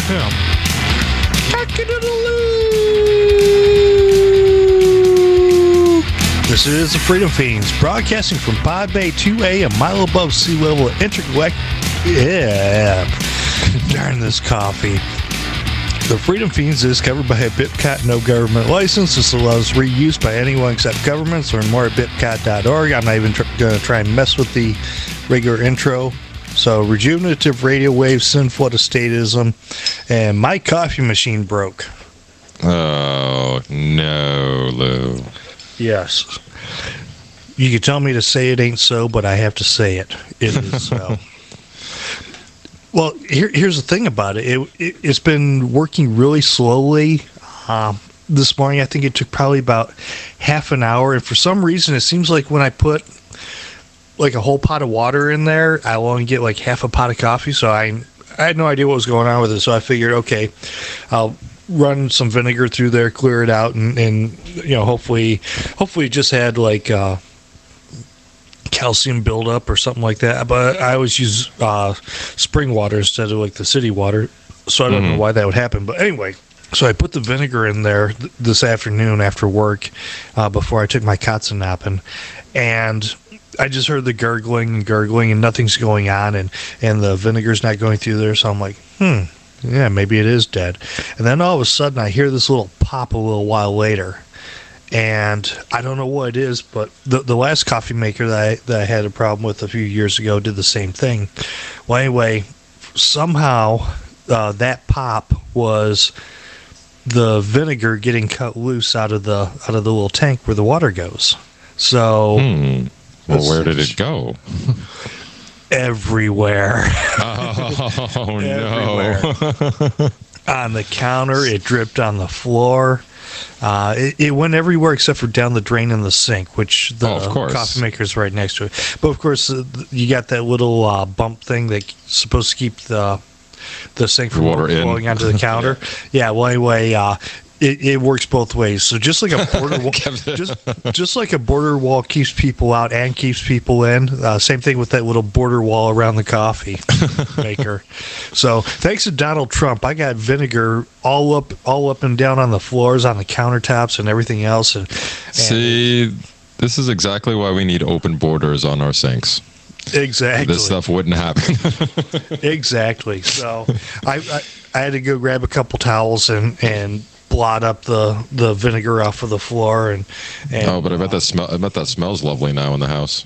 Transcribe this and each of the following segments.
Yeah. This is the Freedom Fiends, broadcasting from Pod Bay 2A, a mile above sea level at intergalactic. Yeah. Darn this coffee. The Freedom Fiends is covered by a BIPCOT no government license. This allows reuse by anyone except governments. Learn more at bipcot.org. I'm not even going to try and mess with the regular intro. So, rejuvenative radio waves, sinful statism, and my coffee machine broke. Oh, no, Lou. Yes. You can tell me to say it ain't so, but I have to say it. It is so. Well, here's the thing about it. It's been working really slowly. This morning, I think it took probably about half an hour. And for some reason, it seems like when I put like a whole pot of water in there, I only get like half a pot of coffee. So I had no idea what was going on with it. So I figured, okay, I'll run some vinegar through there, clear it out, and you know, hopefully it just had like calcium buildup or something like that. But I always use spring water instead of like the city water, so I don't know why that would happen. But anyway, so I put the vinegar in there this afternoon after work before I took my Katsunappen, and I just heard the gurgling and nothing's going on, and the vinegar's not going through there. So I'm like, yeah, maybe it is dead. And then all of a sudden I hear this little pop a little while later, and I don't know what it is, but the last coffee maker that I had a problem with a few years ago did the same thing. Well, anyway, somehow that pop was the vinegar getting cut loose out of the little tank where the water goes. So well, where did it go? Everywhere. Oh, Everywhere. no. On the counter, it dripped on the floor. It went everywhere except for down the drain in the sink, which the coffee maker is right next to it. But of course, you got that little bump thing that's supposed to keep the sink from water flowing onto the counter. Yeah. Well, anyway, it works both ways. So just like a border wall, just like a border wall keeps people out and keeps people in. Same thing with that little border wall around the coffee maker. So thanks to Donald Trump, I got vinegar all up and down on the floors, on the countertops, and everything else. And see, this is exactly why we need open borders on our sinks. Exactly. This stuff wouldn't happen. Exactly. So I had to go grab a couple towels and blot up the vinegar off of the floor and but I bet that smells lovely now in the house.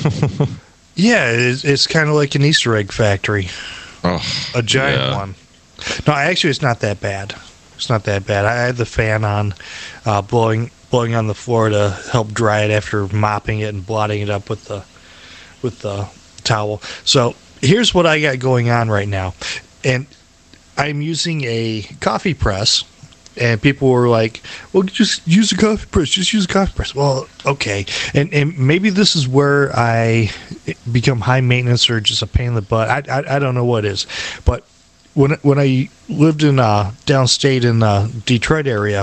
Yeah, it's kind of like an Easter egg factory. Oh, a giant one. No, actually, it's not that bad. It's not that bad. I had the fan on, blowing on the floor to help dry it after mopping it and blotting it up with the towel. So here's what I got going on right now, and I'm using a coffee press. And people were like, well, just use a coffee press. Just use a coffee press. Well, okay. And maybe this is where I become high maintenance or just a pain in the butt. I don't know what it is. But when I lived in downstate in the Detroit area,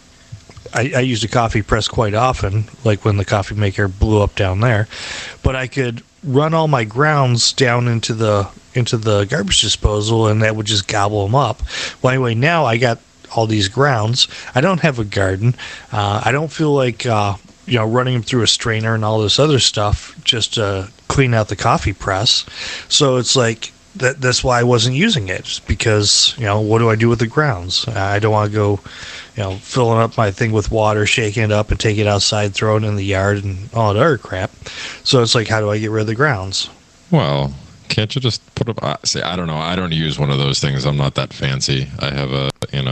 I used a coffee press quite often, like when the coffee maker blew up down there. But I could run all my grounds down into the garbage disposal, and that would just gobble them up. Well, anyway, now I got all these grounds. I don't have a garden. I don't feel like running them through a strainer and all this other stuff just to clean out the coffee press. So it's like that's why I wasn't using it, just because what do I do with the grounds? I don't want to go filling up my thing with water, shaking it up and take it outside, throw it in the yard and all that other crap. So it's like, how do I get rid of the grounds? Well, can't you just put up? See, I don't know. I don't use one of those things. I'm not that fancy. I have a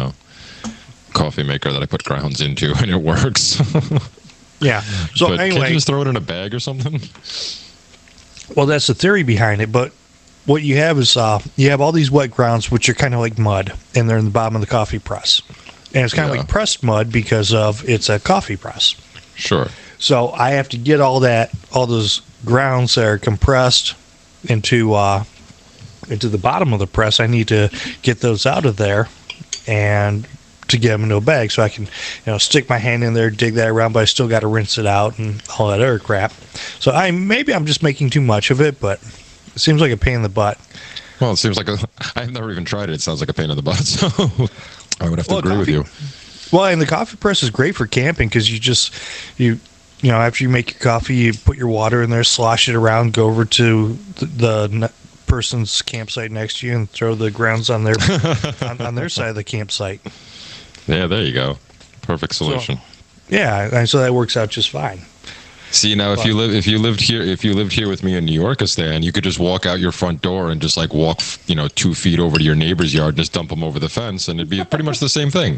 coffee maker that I put grounds into, and it works. Yeah. So but anyway, can't you just throw it in a bag or something? Well, that's the theory behind it. But what you have is you have all these wet grounds, which are kind of like mud, and they're in the bottom of the coffee press. And it's kind of like pressed mud because of it's a coffee press. Sure. So I have to get all those grounds that are compressed into the bottom of the press. I need to get those out of there and to get them into a bag so I can stick my hand in there, dig that around, but I still got to rinse it out and all that other crap. So maybe I'm just making too much of it, but it seems like a pain in the butt. Well, it seems like I've never even tried it. It sounds like a pain in the butt. So I would have to agree with you. Well, and the coffee press is great for camping because you know, after you make your coffee, you put your water in there, slosh it around, go over to the person's campsite next to you, and throw the grounds on their on their side of the campsite. Yeah, there you go. Perfect solution. So, yeah, and so that works out just fine. See, now if you lived here with me in New York, Stan, you could just walk out your front door and just like walk 2 feet over to your neighbor's yard and just dump them over the fence, and it'd be pretty much the same thing.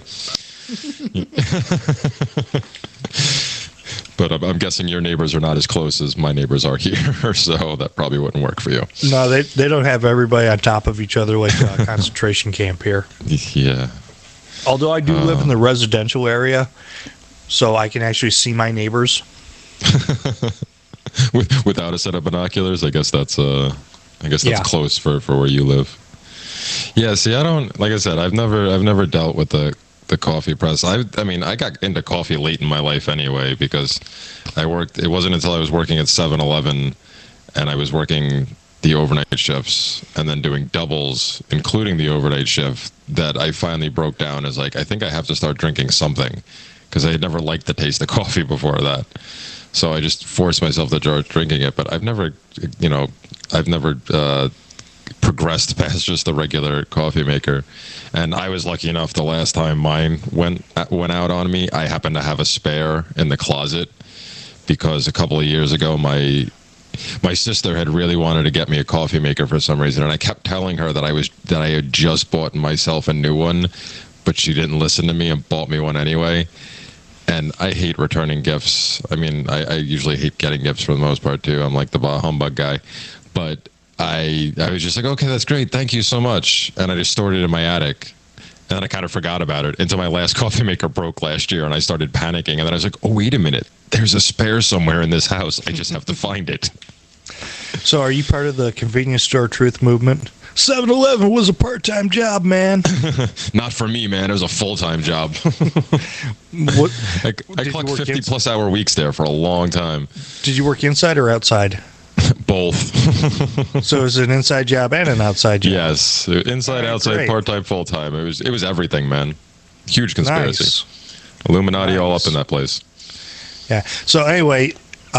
But I'm guessing your neighbors are not as close as my neighbors are here, so that probably wouldn't work for you. No, they don't have everybody on top of each other like a concentration camp here. Yeah. Although I do live in the residential area, so I can actually see my neighbors. Without a set of binoculars, I guess that's close for where you live. Yeah. See, like I said, I've never dealt with the coffee press. I mean, I got into coffee late in my life anyway because it wasn't until I was working at 7-Eleven and I was working the overnight shifts and then doing doubles, including the overnight shift, that I finally broke down as like, I think I have to start drinking something because I had never liked the taste of coffee before that. So I just forced myself to start drinking it, but I've never progressed past just the regular coffee maker. And I was lucky enough the last time mine went out on me, I happened to have a spare in the closet because a couple of years ago my sister had really wanted to get me a coffee maker for some reason, and I kept telling her that I had just bought myself a new one, but she didn't listen to me and bought me one anyway. And I hate returning gifts. I mean, I usually hate getting gifts for the most part too. I'm like the bah humbug guy, but I was just like, okay, that's great, thank you so much, and I just stored it in my attic. And then I kind of forgot about it until my last coffee maker broke last year, and I started panicking. And then I was like, oh, wait a minute. There's a spare somewhere in this house. I just have to find it. So are you part of the convenience store truth movement? 7-Eleven was a part-time job, man. Not for me, man. It was a full-time job. I clocked 50-plus hour weeks there for a long time. Did you work inside or outside? Both. So it was an inside job and an outside job? Yes. Inside, outside, great. Part-time, full-time. It was everything, man. Huge conspiracy. Nice. Illuminati all up in that place. Yeah. So anyway,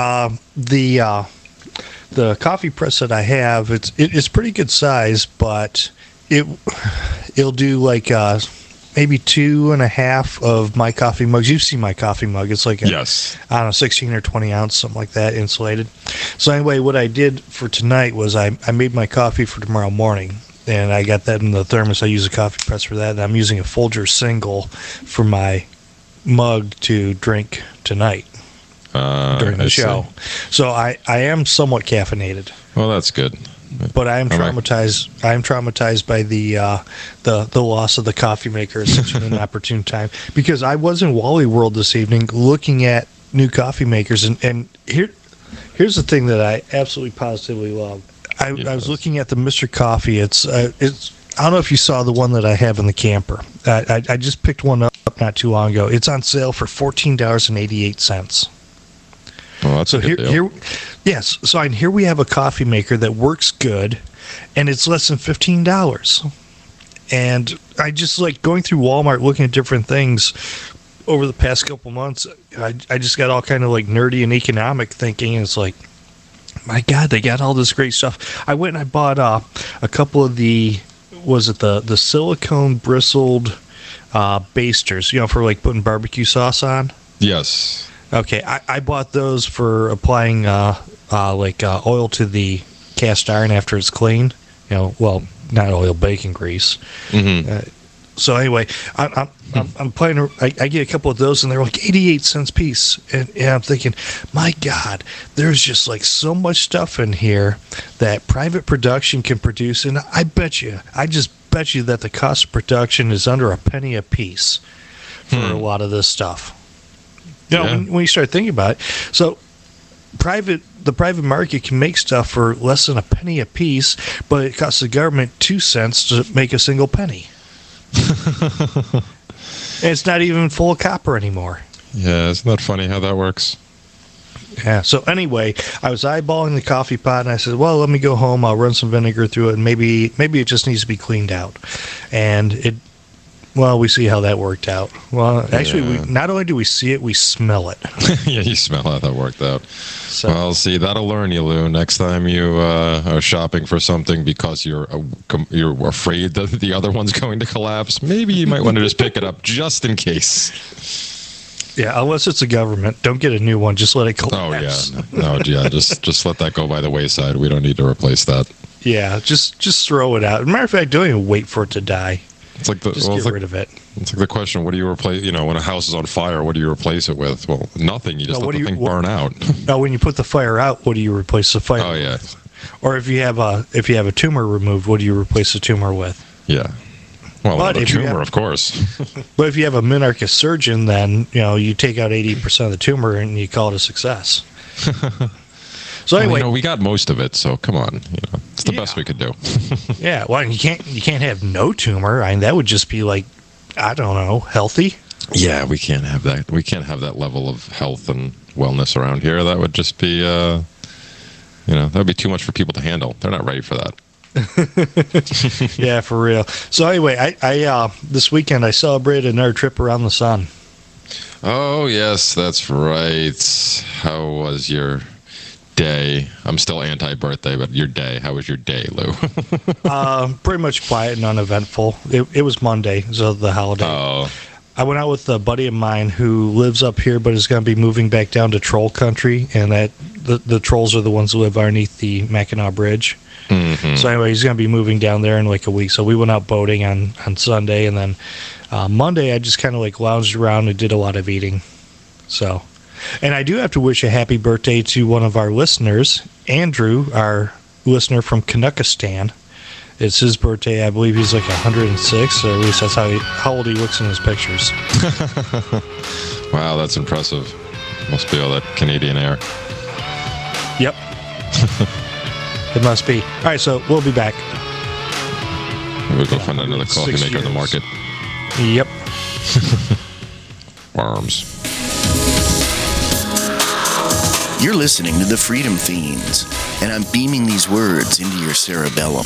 the coffee press that I have, it's pretty good size, but it'll do like maybe 2.5 of my coffee mugs. You've seen my coffee mug. It's like yes, I don't know, 16 or 20 ounce, something like that, insulated. So anyway, what I did for tonight was I made my coffee for tomorrow morning, and I got that in the thermos. I use a coffee press for that, and I'm using a Folgers single for my mug to drink tonight during the show. So I am somewhat caffeinated. Well, that's good. But I am traumatized. I am traumatized by the loss of the coffee maker at such an opportune time, because I was in Wally World this evening looking at new coffee makers, and here's the thing that I absolutely positively love. I was looking at the Mr. Coffee. It's I don't know if you saw the one that I have in the camper. I just picked one up not too long ago. It's on sale for $14.88. Well, that's so a good deal. Yes. So here we have a coffee maker that works good, and it's less than $15. And I just like going through Walmart looking at different things over the past couple months. I just got all kind of like nerdy and economic thinking, and it's like, my God, they got all this great stuff. I went and I bought a couple of the silicone bristled basters, for like putting barbecue sauce on. Yes. Okay, I bought those for applying oil to the cast iron after it's clean. Well, not oil, bacon grease. Mm-hmm. So anyway, I'm playing. I get a couple of those, and they're like 88 cents piece. And I'm thinking, my God, there's just like so much stuff in here that private production can produce, and I just bet you that the cost of production is under a penny a piece for a lot of this stuff. When you start thinking about it, so the private market can make stuff for less than a penny a piece, but it costs the government 2 cents to make a single penny. And it's not even full of copper anymore. Yeah, isn't that funny how that works? Yeah. So anyway, I was eyeballing the coffee pot, and I said, "Well, let me go home. I'll run some vinegar through it, and maybe it just needs to be cleaned out." And we see how that worked out. Well, actually, we not only do we see it, we smell it. Yeah, you smell how that worked out. So, Well, see, that'll learn you, Lou. Next time you are shopping for something because you're afraid that the other one's going to collapse, maybe you might want to just pick it up just in case. yeah, unless it's a government, don't get a new one. Just let it collapse. Oh yeah, no, yeah, just let that go by the wayside. We don't need to replace that. Yeah, just throw it out. As a matter of fact, don't even wait for it to die. It's like Just get rid of it. It's like the question: what do you replace? When a house is on fire, what do you replace it with? Well, nothing. You just let the thing burn out. Now, when you put the fire out, what do you replace the fire? Oh yeah. with? Or if you have a tumor removed, what do you replace the tumor with? Yeah. Well, But a if you tumor, have- of course. But if you have a minarchist surgeon, then you take out 80% of the tumor and you call it a success. So anyway, we got most of it, so come on. It's the best we could do. yeah. Well, you can't have no tumor. I mean, that would just be like, I don't know, healthy. Yeah, we can't have that. We can't have that level of health and wellness around here. That would just be, that would be too much for people to handle. They're not ready for that. Yeah, for real. So anyway, I this weekend I celebrated another trip around the sun. Oh yes, that's right. How was your day? I'm still anti-birthday, but your day. How was your day, Lou? Pretty much quiet and uneventful. It was Monday, so the holiday. Oh, I went out with a buddy of mine who lives up here, but is going to be moving back down to Troll Country, and that the trolls are the ones who live underneath the Mackinac Bridge. mm-hmm. So anyway, he's going to be moving down there in like a week. So we went out boating on Sunday, and then Monday I just kind of like lounged around and did a lot of eating. So, and I do have to wish a happy birthday to one of our listeners, Andrew, our listener from Canuckistan. It's his birthday. I believe he's like 106, or at least that's how old he looks in his pictures. Wow, that's impressive. Must be all that Canadian air. Yep. It must be. All right, so we'll be back. We'll go find another coffee 6 maker in the years. market. Yep. Worms. You're listening to the Freedom Fiends, and I'm beaming these words into your cerebellum.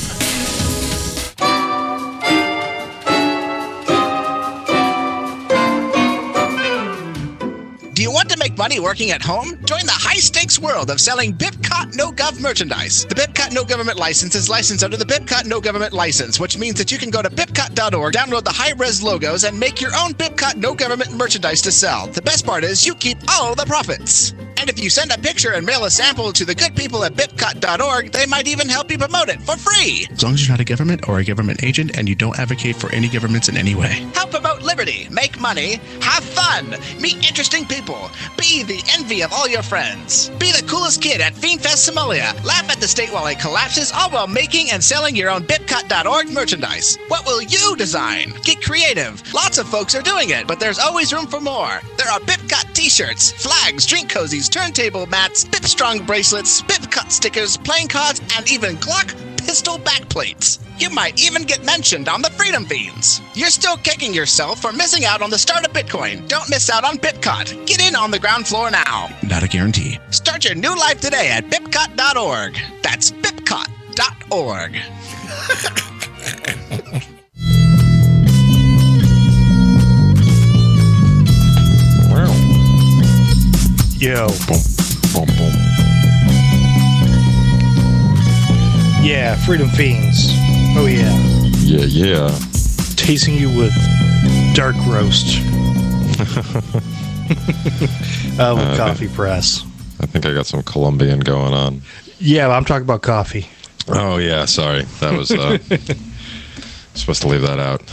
Do you want to make money working at home? Join the high-stakes world of selling BIPCOT No-Gov merchandise. The BIPCOT No Government License is licensed under the BIPCOT No Government License, which means that you can go to BIPCOT.org, download the high-res logos, and make your own BIPCOT No Government merchandise to sell. The best part is you keep all the profits. And if you send a picture and mail a sample to the good people at BIPCOT.org, they might even help you promote it for free. As long as you're not a government or a government agent and you don't advocate for any governments in any way. Help promote liberty, make money, have fun, meet interesting people, be the envy of all your friends. Be the coolest kid at FiendFest Somalia. Laugh at the state while it collapses, all while making and selling your own BIPCOT.org merchandise. What will you design? Get creative. Lots of folks are doing it, but there's always room for more. There are BIPCOT t-shirts, flags, drink cozies, turntable mats, BIPstrong bracelets, BIPCOT stickers, playing cards, and even Glock pistol backplates. You might even get mentioned on the Freedom Fiends. You're still kicking yourself for missing out on the start of Bitcoin. Don't miss out on BIPCOT. Get in on the ground floor now. Not a guarantee. Start your new life today at BIPCOT.org. That's BIPCOT.org. Yo. Boom, boom, boom. Yeah, Freedom Fiends. Oh, yeah. Yeah, yeah. Tasting you with dark roast. With coffee press. I think I got some Colombian going on. Yeah, I'm talking about coffee. Oh yeah, sorry. That was supposed to leave that out.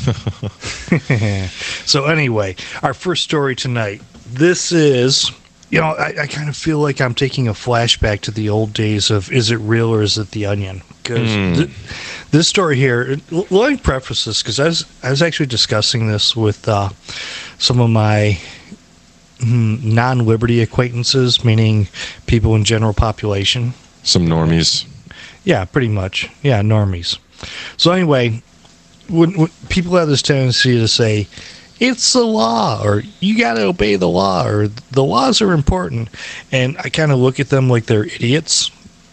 So anyway, our first story tonight. This is, I kind of feel like I'm taking a flashback to the old days of Is It Real or Is It the Onion? Because this story here, let me preface this, because I was actually discussing this with some of my non-liberty acquaintances, meaning people in general population. Some normies. Yeah, pretty much. Yeah, normies. So anyway, when people have this tendency to say, it's the law, or you got to obey the law, or the laws are important. And I kind of look at them like they're idiots.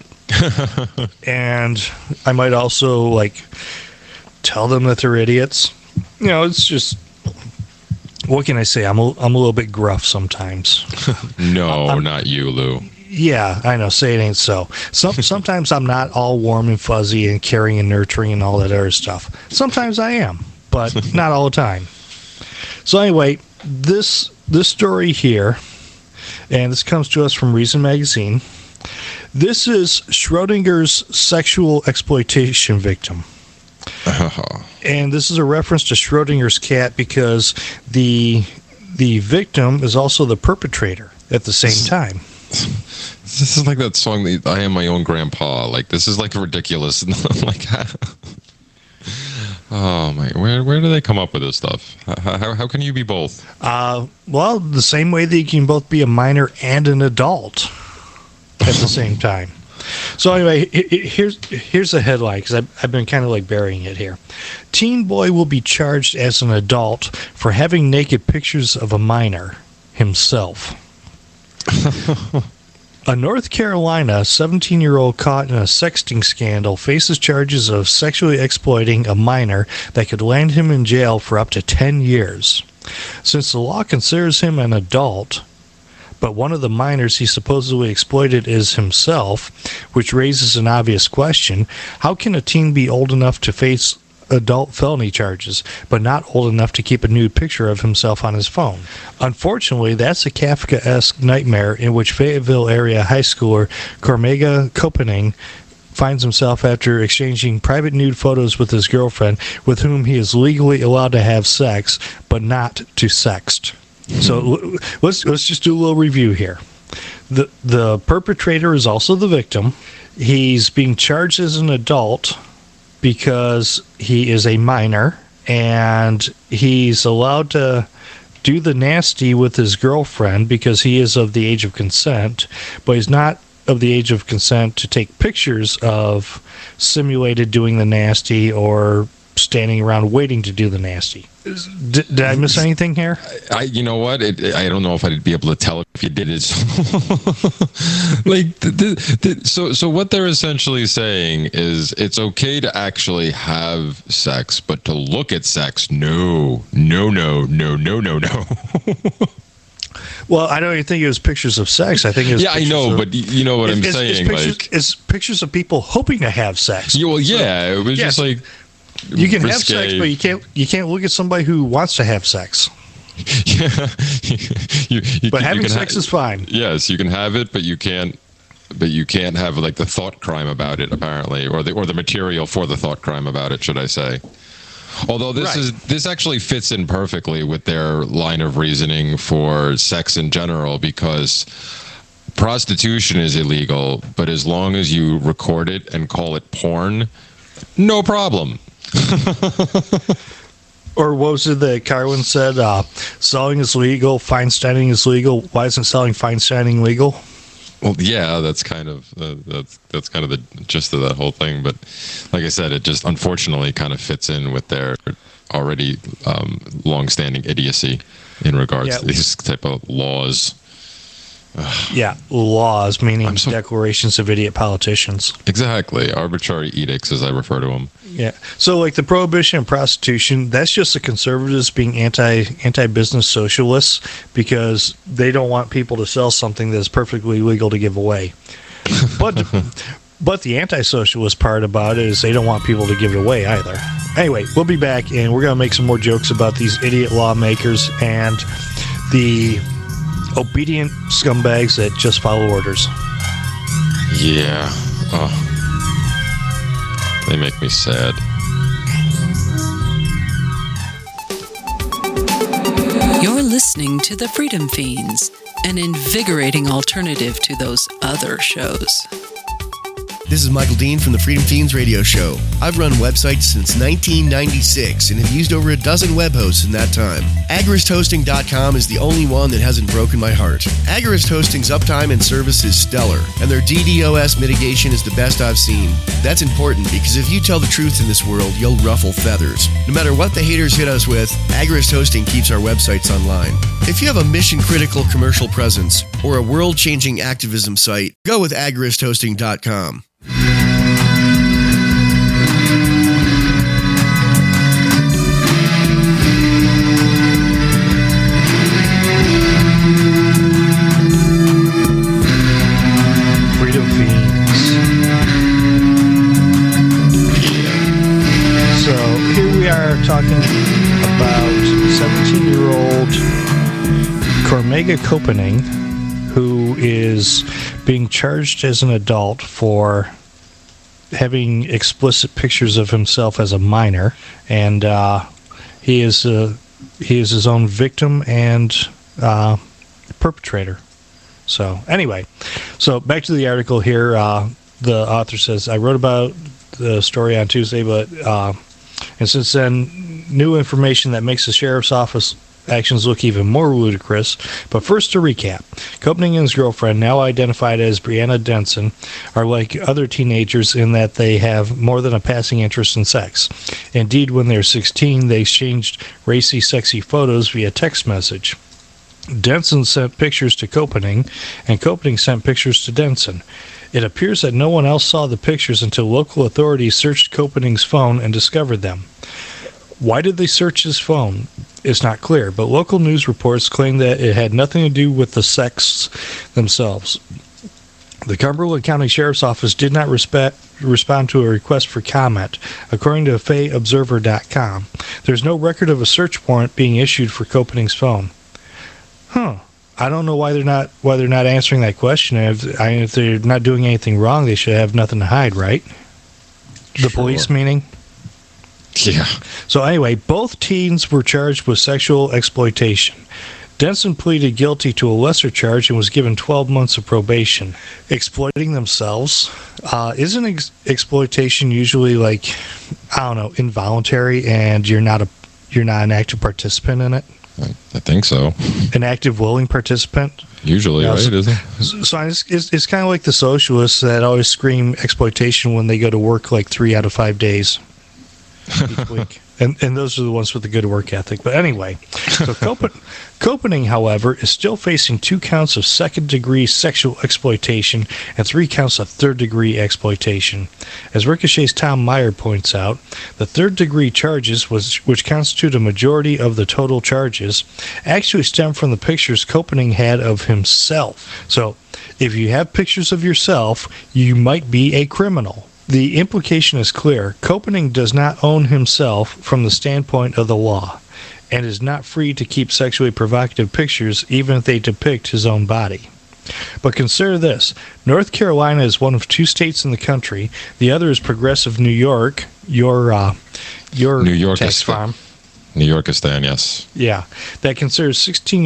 And I might also like tell them that they're idiots. You know, it's just, what can I say? I'm a little bit gruff sometimes. No, not you, Lou. Yeah, I know. Say it ain't so. Sometimes I'm not all warm and fuzzy and caring and nurturing and all that other stuff. Sometimes I am, but not all the time. So anyway, this story here, and this comes to us from Reason Magazine. This is Schrodinger's sexual exploitation victim. And this is a reference to Schrodinger's cat because the victim is also the perpetrator at the same time. This is like that song, that I Am My Own Grandpa. Like, this is like ridiculous. Like, oh my, where do they come up with this stuff? How can you be both? Well, the same way that you can both be a minor and an adult at the same time. So anyway, here's the headline, because I've been kind of like burying it here. Teen boy will be charged as an adult for having naked pictures of a minor himself. A North Carolina 17-year-old caught in a sexting scandal faces charges of sexually exploiting a minor that could land him in jail for up to 10 years. Since the law considers him an adult, but one of the minors he supposedly exploited is himself, which raises an obvious question. How can a teen be old enough to face adult felony charges, but not old enough to keep a nude picture of himself on his phone? Unfortunately, that's a Kafkaesque nightmare in which Fayetteville area high schooler Cormega Kopening finds himself after exchanging private nude photos with his girlfriend, with whom he is legally allowed to have sex, but not to sext. So let's just do a little review here. The perpetrator is also the victim. He's being charged as an adult because he is a minor, and he's allowed to do the nasty with his girlfriend because he is of the age of consent, but he's not of the age of consent to take pictures of simulated doing the nasty or standing around waiting to do the nasty. Did I miss anything here? You know what? I don't know if I'd be able to tell if you did it. Like, so what they're essentially saying is it's okay to actually have sex, but to look at sex, no. Well, I don't even think it was pictures of sex. I think it was I know, but you know what I'm saying. It's pictures of people hoping to have sex. Yeah, well, yeah, it was just like, you can have sex, but you can't look at somebody who wants to have sex. Yeah, but having sex is fine. Yes, you can have it, but you can't have like the thought crime about it, apparently, or the material for the thought crime about it, should I say? Although this actually fits in perfectly with their line of reasoning for sex in general, because prostitution is illegal, but as long as you record it and call it porn, no problem. Or what was it that Carlin said? Selling is legal, fine-standing is legal. Why isn't selling fine-standing legal? Well, yeah, that's kind of that's kind of the gist of that whole thing. But like I said, it just unfortunately kind of fits in with their already long-standing idiocy in regards to these type of laws. Yeah, laws, meaning declarations of idiot politicians. Exactly, arbitrary edicts, as I refer to them. Yeah, so like the prohibition of prostitution, that's just the conservatives being anti-business socialists because they don't want people to sell something that's perfectly legal to give away. But the anti-socialist part about it is they don't want people to give it away either. Anyway, we'll be back, and we're going to make some more jokes about these idiot lawmakers and the obedient scumbags that just follow orders. Yeah. Oh. They make me sad. You're listening to The Freedom Fiends, an invigorating alternative to those other shows. This is Michael Dean from the Freedom Fiends radio show. I've run websites since 1996 and have used over a dozen web hosts in that time. AgoristHosting.com is the only one that hasn't broken my heart. Agorist Hosting's uptime and service is stellar, and their DDoS mitigation is the best I've seen. That's important because if you tell the truth in this world, you'll ruffle feathers. No matter what the haters hit us with, Agorist Hosting keeps our websites online. If you have a mission-critical commercial presence or a world-changing activism site, go with AgoristHosting.com. Freedom Fiends. So here we are talking about 17-year-old Cormega Copening, who is being charged as an adult for having explicit pictures of himself as a minor, and he is his own victim and perpetrator. So anyway, so back to the article here. The author says, I wrote about the story on Tuesday, but and since then, new information that makes the sheriff's office actions look even more ludicrous. But first, to recap. Copening and his girlfriend, now identified as Brianna Denson, are like other teenagers in that they have more than a passing interest in sex. Indeed, when they were 16, they exchanged racy, sexy photos via text message. Denson sent pictures to Copening, and Copening sent pictures to Denson. It appears that no one else saw the pictures until local authorities searched Copening's phone and discovered them. Why did they search his phone? It's not clear, but local news reports claim that it had nothing to do with the sex themselves. The Cumberland County Sheriff's Office did not respond to a request for comment, according to FayObserver.com. There's no record of a search warrant being issued for Copening's phone. I don't know why they're not answering that question. If they're not doing anything wrong, they should have nothing to hide, right? The police, meaning? Yeah. So anyway, both teens were charged with sexual exploitation. Denson pleaded guilty to a lesser charge and was given 12 months of probation. Exploiting themselves? Isn't exploitation usually involuntary, and you're not an active participant in it? I think so. An active, willing participant? Usually, right? Isn't it? So it's kind of like the socialists that always scream exploitation when they go to work 3 out of 5 days each week. And those are the ones with the good work ethic. But anyway, so Copening, however, is still facing 2 counts of second-degree sexual exploitation and 3 counts of third-degree exploitation. As Ricochet's Tom Meyer points out, the third-degree charges, which constitute a majority of the total charges, actually stem from the pictures Copening had of himself. So, if you have pictures of yourself, you might be a criminal. The implication is clear. Copening does not own himself from the standpoint of the law, and is not free to keep sexually provocative pictures even if they depict his own body. But consider this. North Carolina is one of 2 states in the country. The other is progressive New York, your New York tax farm. New Yorkistan, yes. Yeah. That considers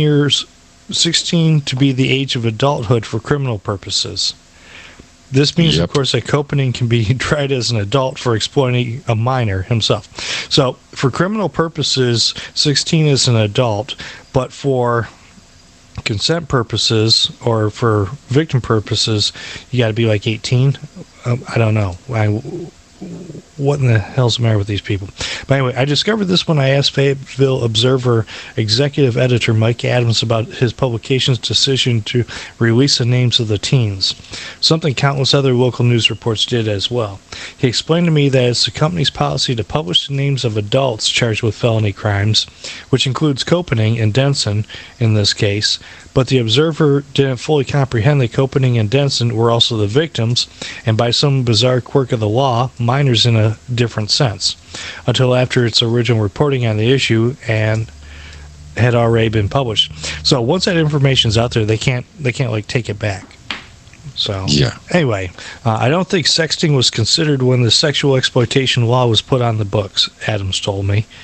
16 to be the age of adulthood for criminal purposes. This means, of course, that Copening can be tried as an adult for exploiting a minor himself. So, for criminal purposes, 16 is an adult, but for consent purposes or for victim purposes, you got to be 18. I don't know. What in the hell's the matter with these people? But anyway, I discovered this when I asked Fayetteville Observer executive editor Mike Adams about his publication's decision to release the names of the teens, something countless other local news reports did as well. He explained to me that it's the company's policy to publish the names of adults charged with felony crimes, which includes Copening and Denson in this case, but the Observer didn't fully comprehend that Copening and Denson were also the victims, and by some bizarre quirk of the law, minors in a different sense, until after its original reporting on the issue and had already been published. So once that information's out there, they can't take it back. So anyway, I don't think sexting was considered when the sexual exploitation law was put on the books, Adams told me.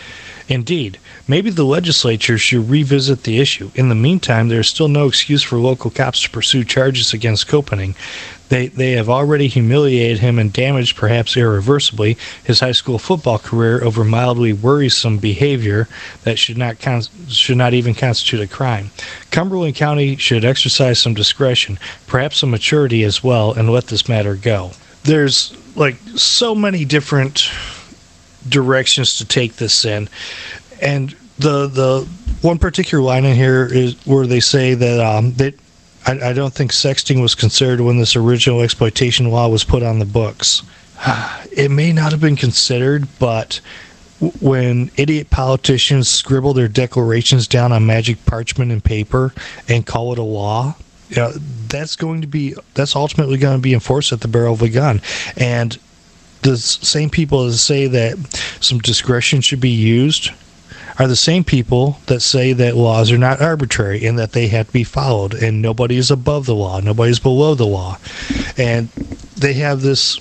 Indeed, maybe the legislature should revisit the issue. In the meantime, there is still no excuse for local cops to pursue charges against Koepening. They have already humiliated him and damaged, perhaps irreversibly, his high school football career over mildly worrisome behavior that should not even constitute a crime. Cumberland County should exercise some discretion, perhaps some maturity as well, and let this matter go. There's like so many different directions to take this in, and the one particular line in here is where they say that I don't think sexting was considered when this original exploitation law was put on the books. It may not have been considered, but when idiot politicians scribble their declarations down on magic parchment and paper and call it a law, that's ultimately going to be enforced at the barrel of a gun. And the same people that say that some discretion should be used are the same people that say that laws are not arbitrary and that they have to be followed, and nobody is above the law, nobody is below the law. And they have this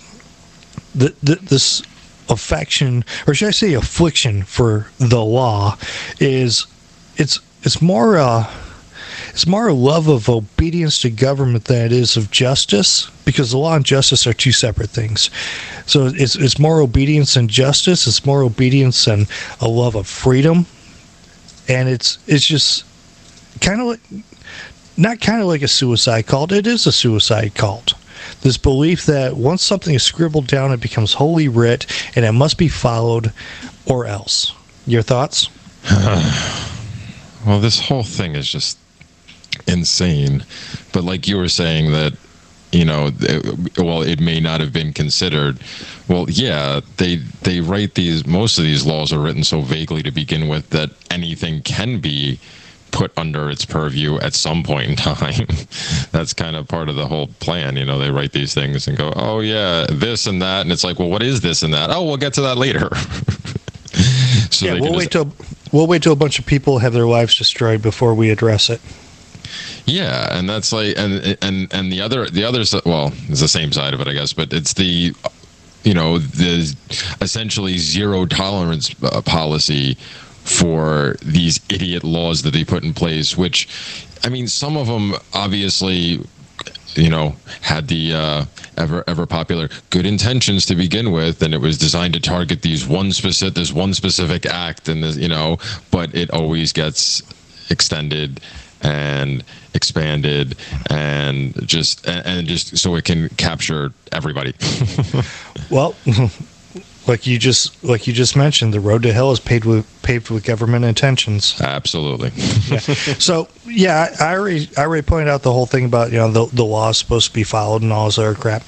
affection, or should I say affliction, for the law. It's more a love of obedience to government than it is of justice, because the law and justice are two separate things. So it's more obedience than justice. It's more obedience than a love of freedom, and it's just kind of like a suicide cult. It is a suicide cult. This belief that once something is scribbled down, it becomes holy writ, and it must be followed, or else. Your thoughts? Well, this whole thing is just insane. But like you were saying that, it may not have been considered. Well, yeah, they write most of these laws are written so vaguely to begin with that anything can be put under its purview at some point in time. That's kind of part of the whole plan. They write these things and go, oh yeah, this and that, and it's like, well, what is this and that? Oh, we'll get to that later. So yeah, we'll wait till a bunch of people have their lives destroyed before we address it. Yeah, and that's like, and the other, well, it's the same side of it, I guess, but it's the essentially zero tolerance policy for these idiot laws that they put in place, which, I mean, some of them obviously, had the ever popular good intentions to begin with, and it was designed to target this one specific act, and but it always gets extended and expanded and just so it can capture everybody. Well, like you just mentioned, the road to hell is paved with government intentions. Absolutely. Yeah. So yeah, I already pointed out the whole thing about the law is supposed to be followed and all this other crap.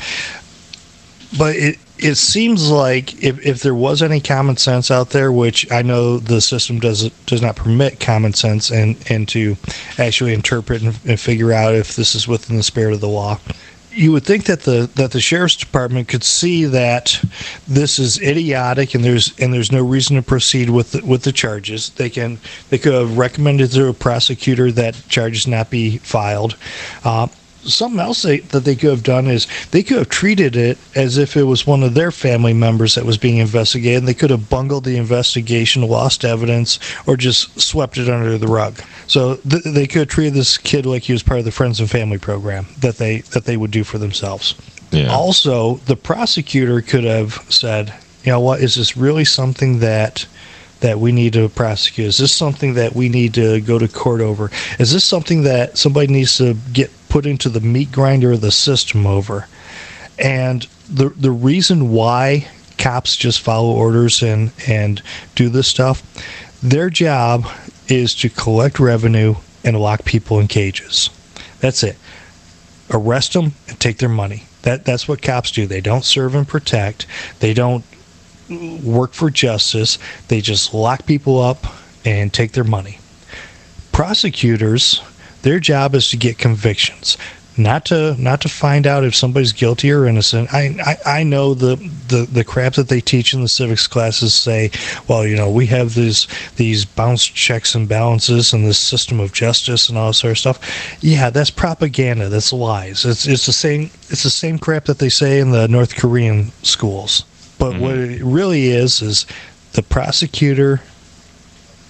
But it seems like if there was any common sense out there, which I know the system does not permit common sense and to actually interpret and figure out if this is within the spirit of the law, you would think that the sheriff's department could see that this is idiotic and there's no reason to proceed with the charges. They could have recommended to a prosecutor that charges not be filed. Something else that they could have done is they could have treated it as if it was one of their family members that was being investigated. They could have bungled the investigation, lost evidence, or just swept it under the rug. So they could have treated this kid like he was part of the Friends and Family program that they would do for themselves. Yeah. Also, the prosecutor could have said, what, is this really something that we need to prosecute? Is this something that we need to go to court over? Is this something that somebody needs to get put into the meat grinder of the system over? And the reason why cops just follow orders and do this stuff, their job is to collect revenue and lock people in cages. That's it. Arrest them and take their money. That's what cops do. They don't serve and protect. They don't work for justice. They just lock people up and take their money. Prosecutors, their job is to get convictions, not to find out if somebody's guilty or innocent. I know the crap that they teach in the civics classes say, well, we have these bounce checks and balances and this system of justice and all this sort of stuff. Yeah, that's propaganda. That's lies. It's the same crap that they say in the North Korean schools. But what it really is the prosecutor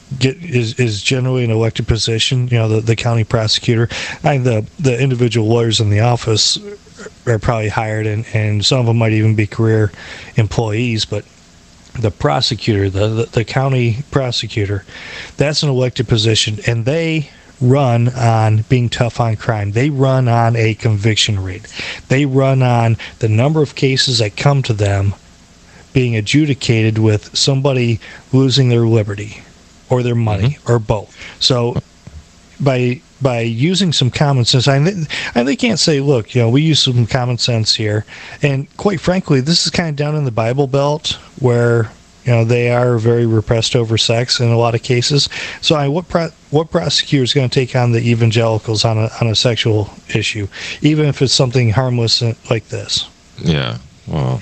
is generally an elected position. The county prosecutor. I think the individual lawyers in the office are probably hired, and some of them might even be career employees, but the prosecutor, the county prosecutor, that's an elected position, and they run on being tough on crime. They run on a conviction rate. They run on the number of cases that come to them being adjudicated with somebody losing their liberty or their money or both. So by using some common sense, and they can't say, look, we use some common sense here. And quite frankly, this is kind of down in the Bible Belt where they are very repressed over sex in a lot of cases. So what prosecutor is going to take on the evangelicals on a sexual issue, even if it's something harmless like this? Yeah, well,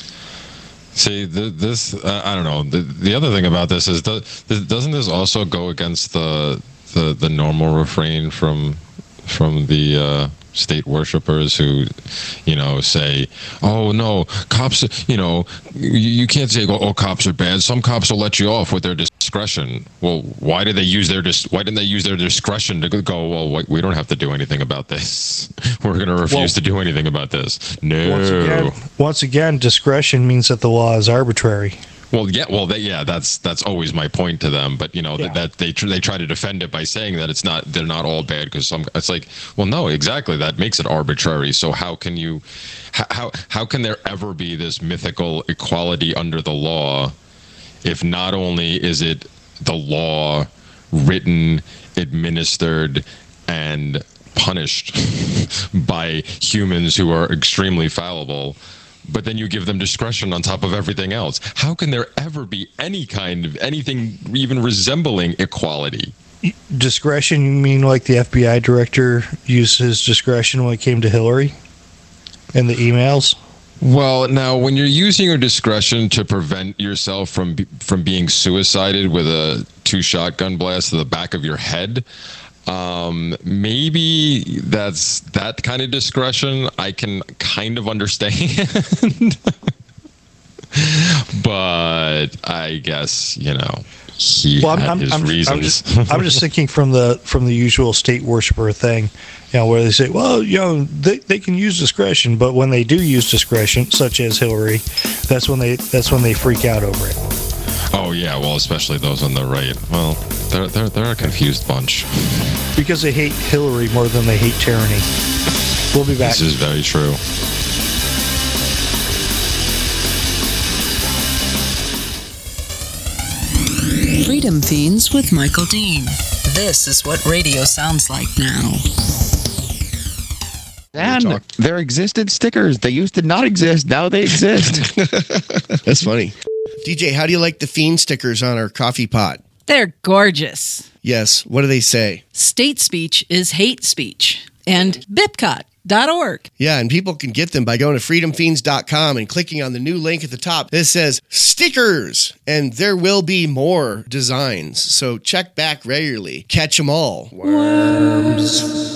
see, this I don't know. The other thing about this is, doesn't this also go against the normal refrain from the state worshipers who, say, oh no, cops, you can't say, oh, cops are bad. Some cops will let you off with their discretion. Well, why didn't they use their discretion to go, well, we don't have to do anything about this. We're going to refuse to do anything about this. No. Once again, discretion means that the law is arbitrary. That's always my point to them. But that they try to defend it by saying that they're not all bad because it's like, well, no, exactly, that makes it arbitrary. So how can there ever be this mythical equality under the law if not only is it the law written, administered, and punished by humans who are extremely fallible, but then you give them discretion on top of everything else? How can there ever be anything even resembling equality? Discretion, you mean like the FBI director used his discretion when it came to Hillary and the emails? Well, now, when you're using your discretion to prevent yourself from being suicided with a 2 shotgun blasts to the back of your head, maybe that's that kind of discretion I can kind of understand. But I guess, he had his reasons. I'm just thinking from the usual state worshiper thing, where they say, well, they can use discretion, but when they do use discretion, such as Hillary, that's when they freak out over it. Oh yeah, well, especially those on the right. Well, they're a confused bunch. Because they hate Hillary more than they hate tyranny. We'll be back. This is very true. Freedom Fiends with Michael Dean. This is what radio sounds like now. And there existed stickers. They used to not exist. Now they exist. That's funny. DJ, how do you like the Fiend stickers on our coffee pot? They're gorgeous. Yes. What do they say? State speech is hate speech. And BIPCOT.org. Yeah, and people can get them by going to freedomfiends.com and clicking on the new link at the top that says stickers. And there will be more designs. So check back regularly. Catch them all. Worms.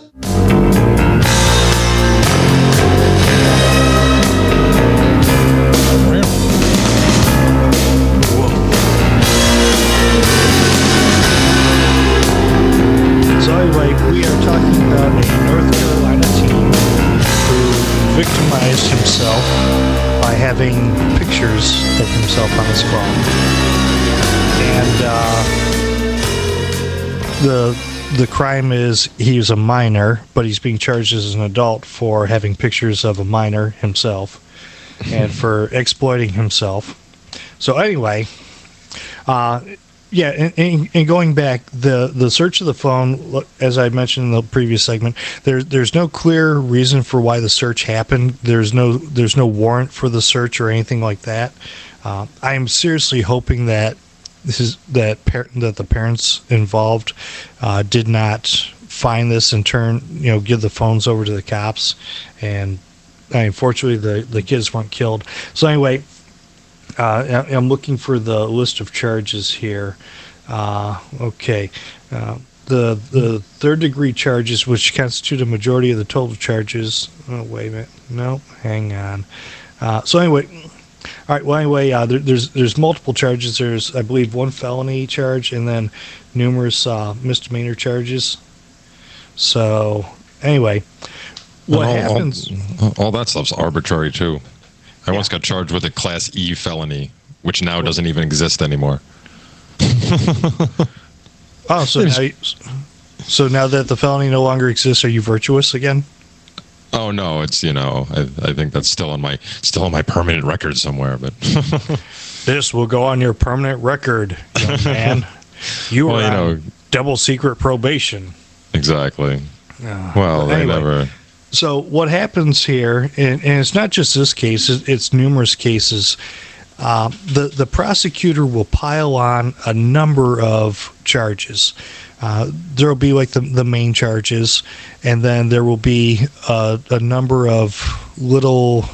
We are talking about a North Carolina teen who victimized himself by having pictures of himself on his phone. And the crime is he was a minor, but he's being charged as an adult for having pictures of a minor himself and for exploiting himself. So anyway, yeah, and going back, the search of the phone, as I mentioned in the previous segment, there's no clear reason for why the search happened. There's no warrant for the search or anything like that. I am seriously hoping that that the parents involved did not find this and give the phones over to the cops. And unfortunately, the kids weren't killed. So anyway. I'm looking for the list of charges here. Okay. The third-degree charges, which constitute a majority of the total charges. Oh, wait a minute. No, hang on. So anyway, All right. Well, anyway, there's multiple charges. There's, I believe, one felony charge and then numerous misdemeanor charges. So, anyway, what happens? All that stuff's arbitrary too. I once got charged with a Class E felony, which now doesn't even exist anymore. Oh, so now that the felony no longer exists, are you virtuous again? Oh no, it's I think that's still on my permanent record somewhere. But this will go on your permanent record, young man. You are on double secret probation. Exactly. Well, they never. So what happens here, and it's not just this case; it's numerous cases. The prosecutor will pile on a number of charges. There will be like the main charges, and then there will be a number of little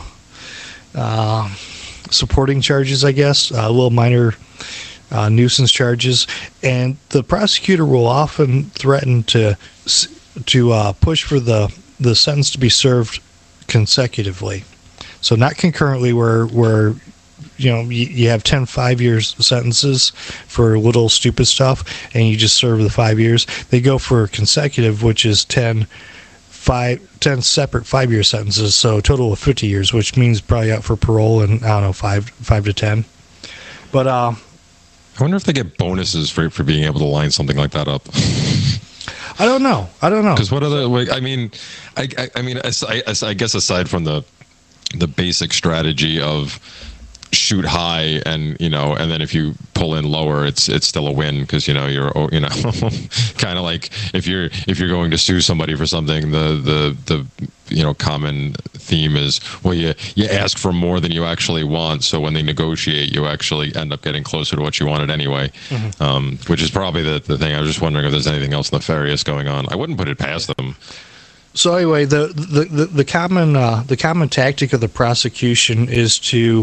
supporting charges, I guess, little minor nuisance charges, and the prosecutor will often threaten to push for the sentence to be served consecutively. So not concurrently, where you have 10 5-year sentences for little stupid stuff, and you just serve the 5 years. They go for consecutive, which is 10 separate 5-year sentences, so a total of 50 years, which means probably out for parole in, I don't know, 5 to 10. But I wonder if they get bonuses for being able to line something like that up. I don't know. Because what are the? I mean, I guess aside from the basic strategy of shoot high and and then if you pull in lower, it's still a win because you're kind of like if you're going to sue somebody for something, the common theme is, well, you ask for more than you actually want, so when they negotiate, you actually end up getting closer to what you wanted anyway. Mm-hmm. Which is probably the thing. I was just wondering if there's anything else nefarious going on. I wouldn't put it past them. So anyway, the common tactic of the prosecution is to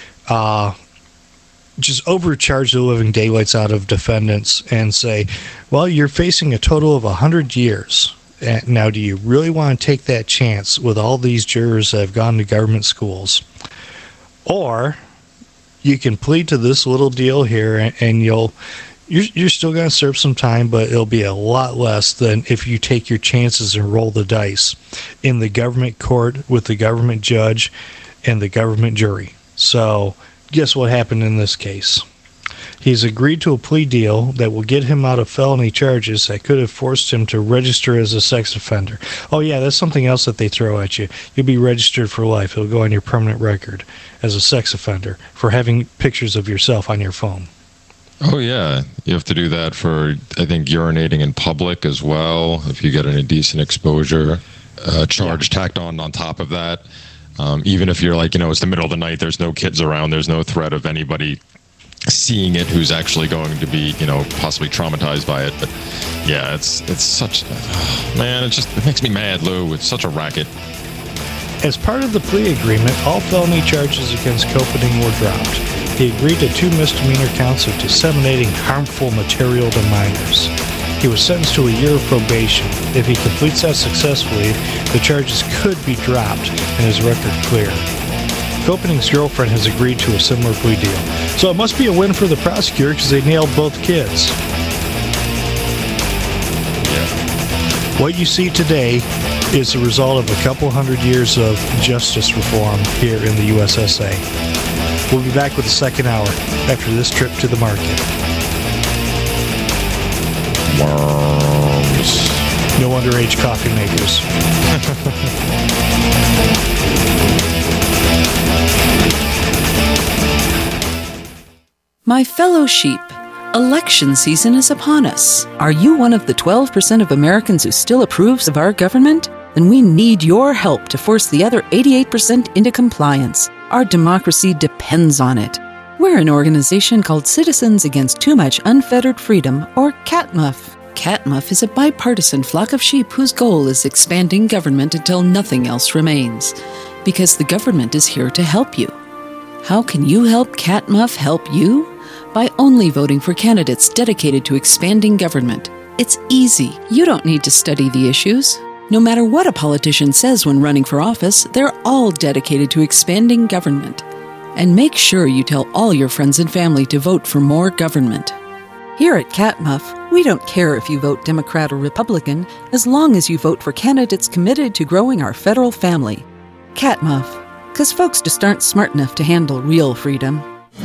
just overcharge the living daylights out of defendants and say, well, you're facing a total of 100 years. Now, do you really want to take that chance with all these jurors that have gone to government schools? Or you can plead to this little deal here, and you're still going to serve some time, but it'll be a lot less than if you take your chances and roll the dice in the government court with the government judge and the government jury. So guess what happened in this case? He's agreed to a plea deal that will get him out of felony charges that could have forced him to register as a sex offender. Oh yeah, that's something else that they throw at you. You'll be registered for life. It'll go on your permanent record as a sex offender for having pictures of yourself on your phone. Oh yeah, you have to do that for, I think, urinating in public as well, if you get an indecent exposure. Charge tacked on top of that. Even if you're like, it's the middle of the night, there's no kids around, there's no threat of anybody seeing it who's actually going to be, possibly traumatized by it. But yeah, it's such, man, it makes me mad, Lou. It's such a racket. As part of the plea agreement, all felony charges against Koppening were dropped. He agreed to 2 misdemeanor counts of disseminating harmful material to minors. He was sentenced to a year of probation. If he completes that successfully, the charges could be dropped and his record clear. Koppening's girlfriend has agreed to a similar plea deal. So it must be a win for the prosecutor because they nailed both kids. Yeah. What you see today is the result of a couple hundred years of justice reform here in the USSA. We'll be back with the second hour after this trip to the market. Worms. No underage coffee makers. My fellow sheep, election season is upon us. Are you one of the 12% of Americans who still approves of our government? Then we need your help to force the other 88% into compliance. Our democracy depends on it. We're an organization called Citizens Against Too Much Unfettered Freedom, or CATMUF. CATMUF is a bipartisan flock of sheep whose goal is expanding government until nothing else remains. Because the government is here to help you. How can you help CATMUF help you? By only voting for candidates dedicated to expanding government. It's easy. You don't need to study the issues. No matter what a politician says when running for office, they're all dedicated to expanding government. And make sure you tell all your friends and family to vote for more government. Here at Catmuff, we don't care if you vote Democrat or Republican, as long as you vote for candidates committed to growing our federal family. Catmuff, because folks just aren't smart enough to handle real freedom.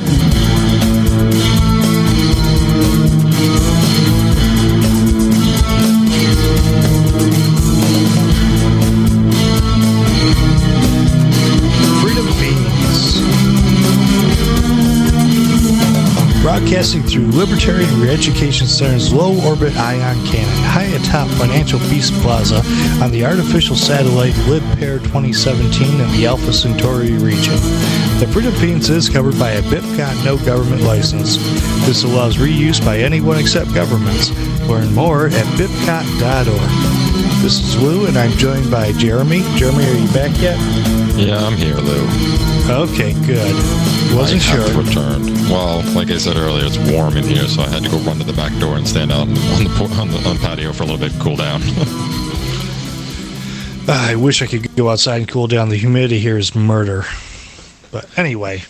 Broadcasting through Libertarian Re-Education Center's low-orbit ion cannon, high atop Financial Beast Plaza on the artificial satellite LibPair 2017 in the Alpha Centauri region. The Freedom Fiends is covered by a BIPCOT no-government license. This allows reuse by anyone except governments. Learn more at bipcot.org. This is Lou, and I'm joined by Jeremy. Jeremy, are you back yet? Yeah, I'm here, Lou. Okay, good. Wasn't sure. I have returned. Well, like I said earlier, it's warm in here, so I had to go run to the back door and stand out on the patio for a little bit, cool down. I wish I could go outside and cool down. The humidity here is murder. But anyway.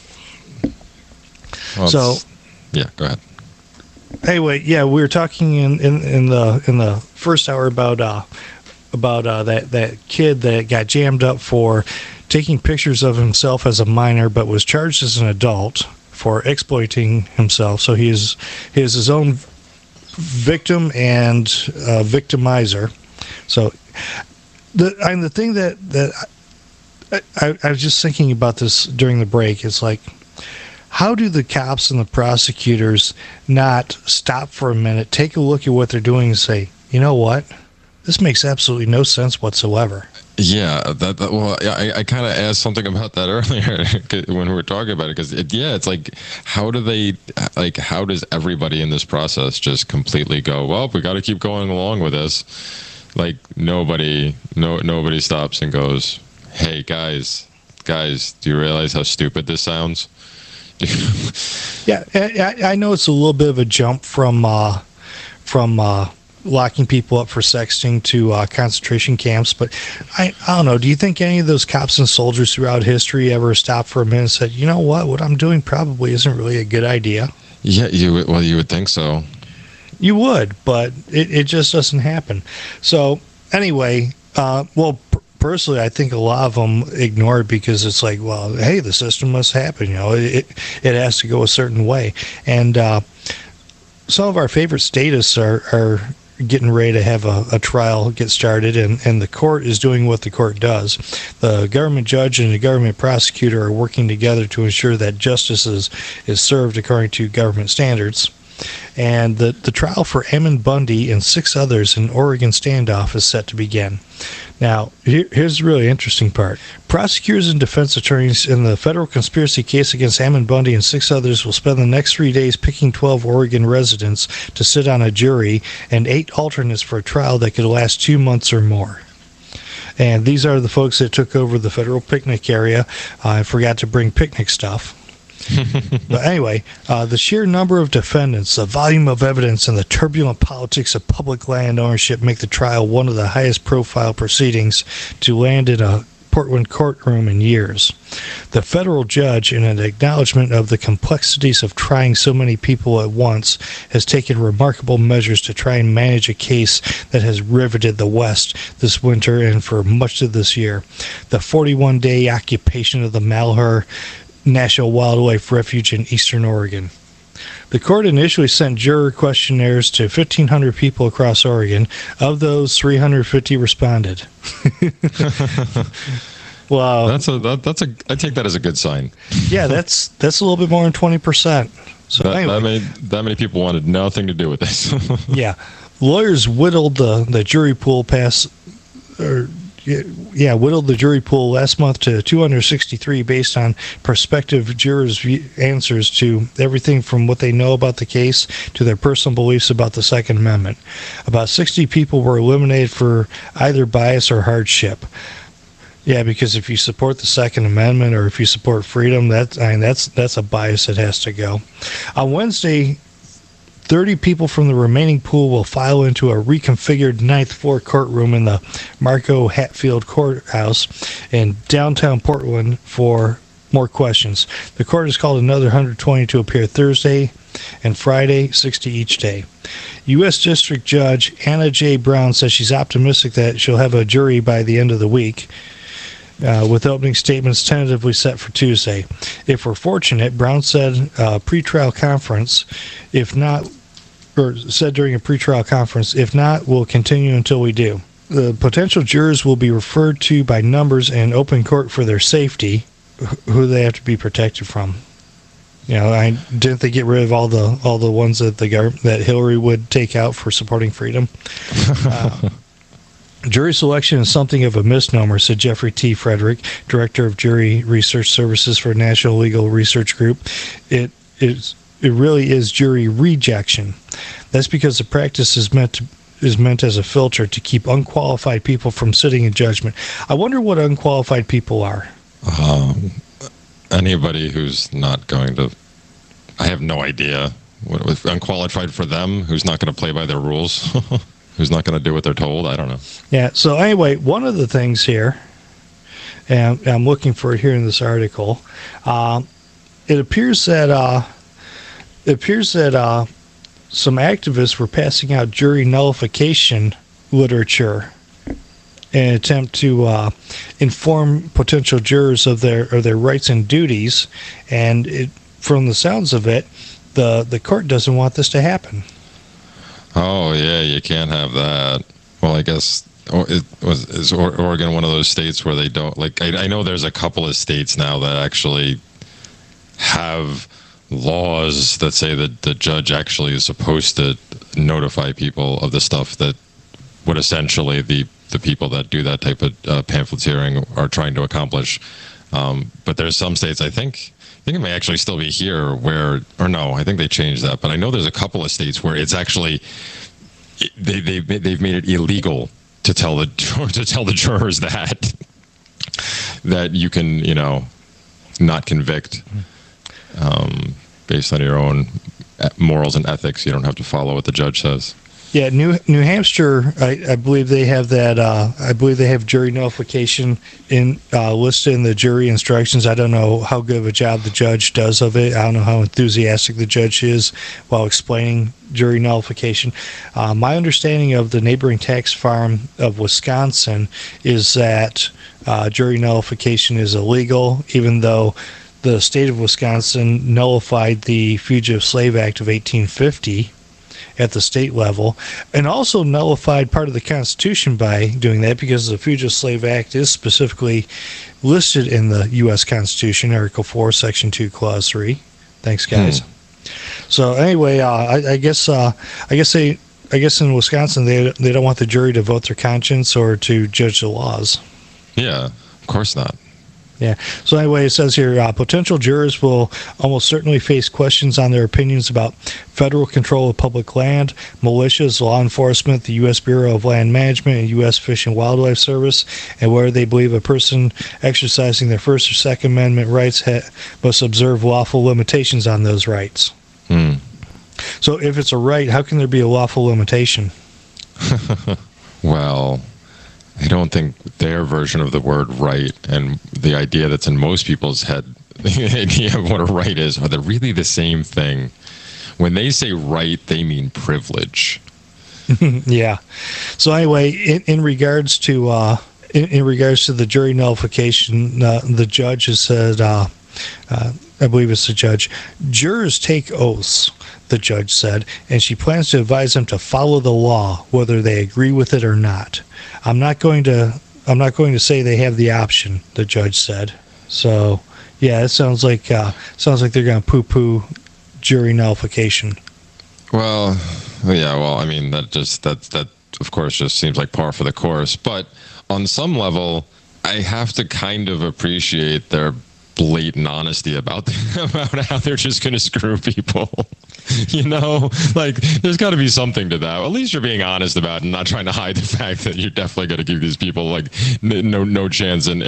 Well, yeah, go ahead. Anyway, yeah, we were talking in the first hour about that kid that got jammed up for taking pictures of himself as a minor, but was charged as an adult for exploiting himself. So he is his own victim and victimizer. So the thing that I was just thinking about this during the break. It's like, how do the cops and the prosecutors not stop for a minute, take a look at what they're doing, and say, you know what? This makes absolutely no sense whatsoever. Yeah, I kind of asked something about that earlier when we were talking about it, because it's like, how does everybody in this process just completely go, well, we got to keep going along with this? Like nobody stops and goes, hey guys, do you realize how stupid this sounds? Yeah, I know it's a little bit of a jump from locking people up for sexting to concentration camps, but I don't know. Do you think any of those cops and soldiers throughout history ever stopped for a minute and said, you know what I'm doing probably isn't really a good idea? Yeah, you would think so. You would, but it just doesn't happen. So anyway, personally, I think a lot of them ignore it because it's like, well, hey, the system must happen. You know, it has to go a certain way. And some of our favorite statists are getting ready to have a trial get started, and the court is doing what the court does. The government judge and the government prosecutor are working together to ensure that justice is served according to government standards. And the trial for Ammon Bundy and 6 others in Oregon standoff is set to begin. Now, here's the really interesting part. Prosecutors and defense attorneys in the federal conspiracy case against Ammon Bundy and 6 others will spend the next 3 days picking 12 Oregon residents to sit on a jury and 8 alternates for a trial that could last 2 months or more. And these are the folks that took over the federal picnic area. I forgot to bring picnic stuff. But anyway, the sheer number of defendants, the volume of evidence, and the turbulent politics of public land ownership make the trial one of the highest profile proceedings to land in a Portland courtroom in years. The federal judge, in an acknowledgement of the complexities of trying so many people at once, has taken remarkable measures to try and manage a case that has riveted the West this winter and for much of this year. The 41-day occupation of the Malheur National Wildlife Refuge in eastern Oregon. The court initially sent juror questionnaires to 1,500 people across Oregon. Of those, 350 responded. Well, I take that as a good sign. Yeah, that's a little bit more than 20%. So anyway, that many people wanted nothing to do with this. Yeah, lawyers whittled the jury pool whittled the jury pool last month to 263 based on prospective jurors' answers to everything from what they know about the case to their personal beliefs about the Second Amendment. About 60 people were eliminated for either bias or hardship. Yeah, because if you support the Second Amendment or if you support freedom, that's a bias that has to go. On Wednesday, 30 people from the remaining pool will file into a reconfigured 9th floor courtroom in the Marco Hatfield Courthouse in downtown Portland for more questions. The court has called another 120 to appear Thursday and Friday, 60 each day. U.S. District Judge Anna J. Brown says she's optimistic that she'll have a jury by the end of the week, with opening statements tentatively set for Tuesday. If we're fortunate, Brown said pretrial conference, said during a pretrial conference, if not, we'll continue until we do. The potential jurors will be referred to by numbers in open court for their safety, who they have to be protected from. Didn't they get rid of all the ones that that Hillary would take out for supporting freedom? Jury selection is something of a misnomer, said Jeffrey T. Frederick, director of Jury Research Services for National Legal Research Group. It really is jury rejection. That's because the practice is meant as a filter to keep unqualified people from sitting in judgment. I wonder what unqualified people are. Anybody who's not going to, I have no idea. What unqualified for them, who's not going to play by their rules, who's not going to do what they're told, I don't know. Yeah, so anyway, one of the things here, and I'm looking for it here in this article, it appears that some activists were passing out jury nullification literature in an attempt to inform potential jurors of their rights and duties, and from the sounds of it, the court doesn't want this to happen. Oh yeah, you can't have that. Well, I guess is Oregon one of those states where they don't like? I know there's a couple of states now that actually have laws that say that the judge actually is supposed to notify people of the stuff that would essentially the people that do that type of pamphleteering are trying to accomplish. But there's some states, I think it may actually still be here I think they changed that. But I know there's a couple of states where it's actually they've made it illegal to tell the jurors that you can not convict based on your own morals and ethics. You don't have to follow what the judge says. Yeah, New Hampshire, I believe they have that. I believe they have jury nullification listed in the jury instructions. I don't know how good of a job the judge does of it. I don't know how enthusiastic the judge is while explaining jury nullification. My understanding of the neighboring tax farm of Wisconsin is that jury nullification is illegal, even though the state of Wisconsin nullified the Fugitive Slave Act of 1850 at the state level, and also nullified part of the Constitution by doing that, because the Fugitive Slave Act is specifically listed in the U.S. Constitution, Article 4, Section 2, Clause 3. Thanks, guys. So anyway, I guess in Wisconsin they don't want the jury to vote their conscience or to judge the laws. Yeah, of course not. Yeah. So anyway, it says here, potential jurors will almost certainly face questions on their opinions about federal control of public land, militias, law enforcement, the U.S. Bureau of Land Management, and U.S. Fish and Wildlife Service, and whether they believe a person exercising their First or Second Amendment rights must observe lawful limitations on those rights. So if it's a right, how can there be a lawful limitation? Well, I don't think their version of the word right and the idea that's in most people's head, the idea of what a right is, are they really the same thing? When they say right, they mean privilege. Yeah. So anyway, in regards to the jury nullification, the judge has said, I believe it's the judge, jurors take oaths, the judge said, and she plans to advise them to follow the law, whether they agree with it or not. I'm not going to say they have the option, the judge said. So, yeah, it sounds like they're going to poo-poo jury nullification. Well, yeah. Well, I mean, that of course just seems like par for the course. But on some level, I have to kind of appreciate their blatant honesty about how they're just going to screw people. Like, there's got to be something to that. At least you're being honest about it and not trying to hide the fact that you're definitely going to give these people like no chance in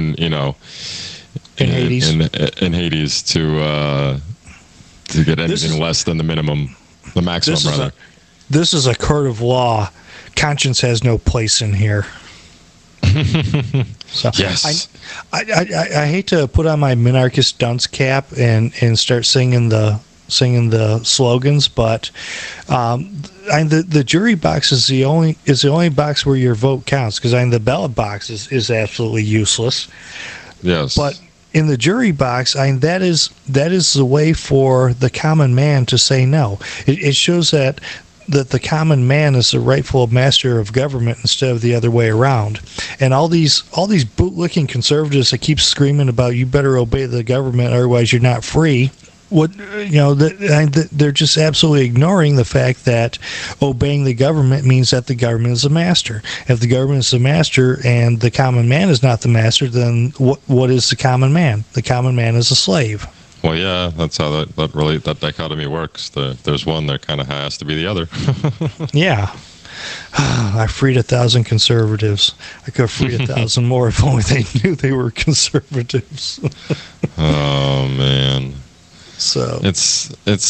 Hades. In Hades to get anything less than the minimum, the maximum rather. This is a court of law. Conscience has no place in here. So Yes. I hate to put on my minarchist dunce cap and start singing the slogans, but the jury box is the only box where your vote counts, because the ballot box is absolutely useless. Yes. But in the jury box, that is the way for the common man to say no. It shows that the common man is the rightful master of government instead of the other way around. And all these bootlicking conservatives that keep screaming about you better obey the government, otherwise you're not free. They're just absolutely ignoring the fact that obeying the government means that the government is the master. If the government is the master and the common man is not the master, then what is the common man? The common man is a slave. Well, yeah, that's how that dichotomy works. There's one that kind of has to be the other. Yeah. I freed 1,000 conservatives. I could have freed 1,000 more if only they knew they were conservatives. Oh man. So it's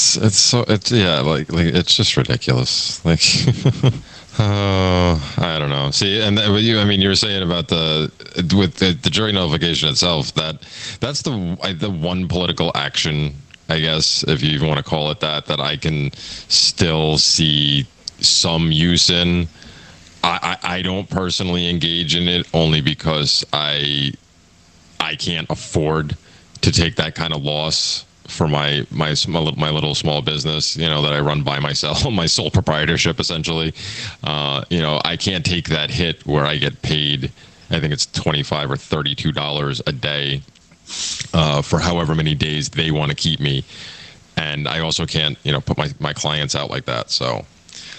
just ridiculous. Like, I don't know. See, and you were saying about the jury nullification itself. That's the one political action, I guess, if you even want to call it that I can still see some use in. I don't personally engage in it only because I can't afford to take that kind of loss for my little small business, that I run by myself, my sole proprietorship, essentially. I can't take that hit where I get paid, I think it's $25 or $32 a day for however many days they want to keep me. And I also can't, put my clients out like that. So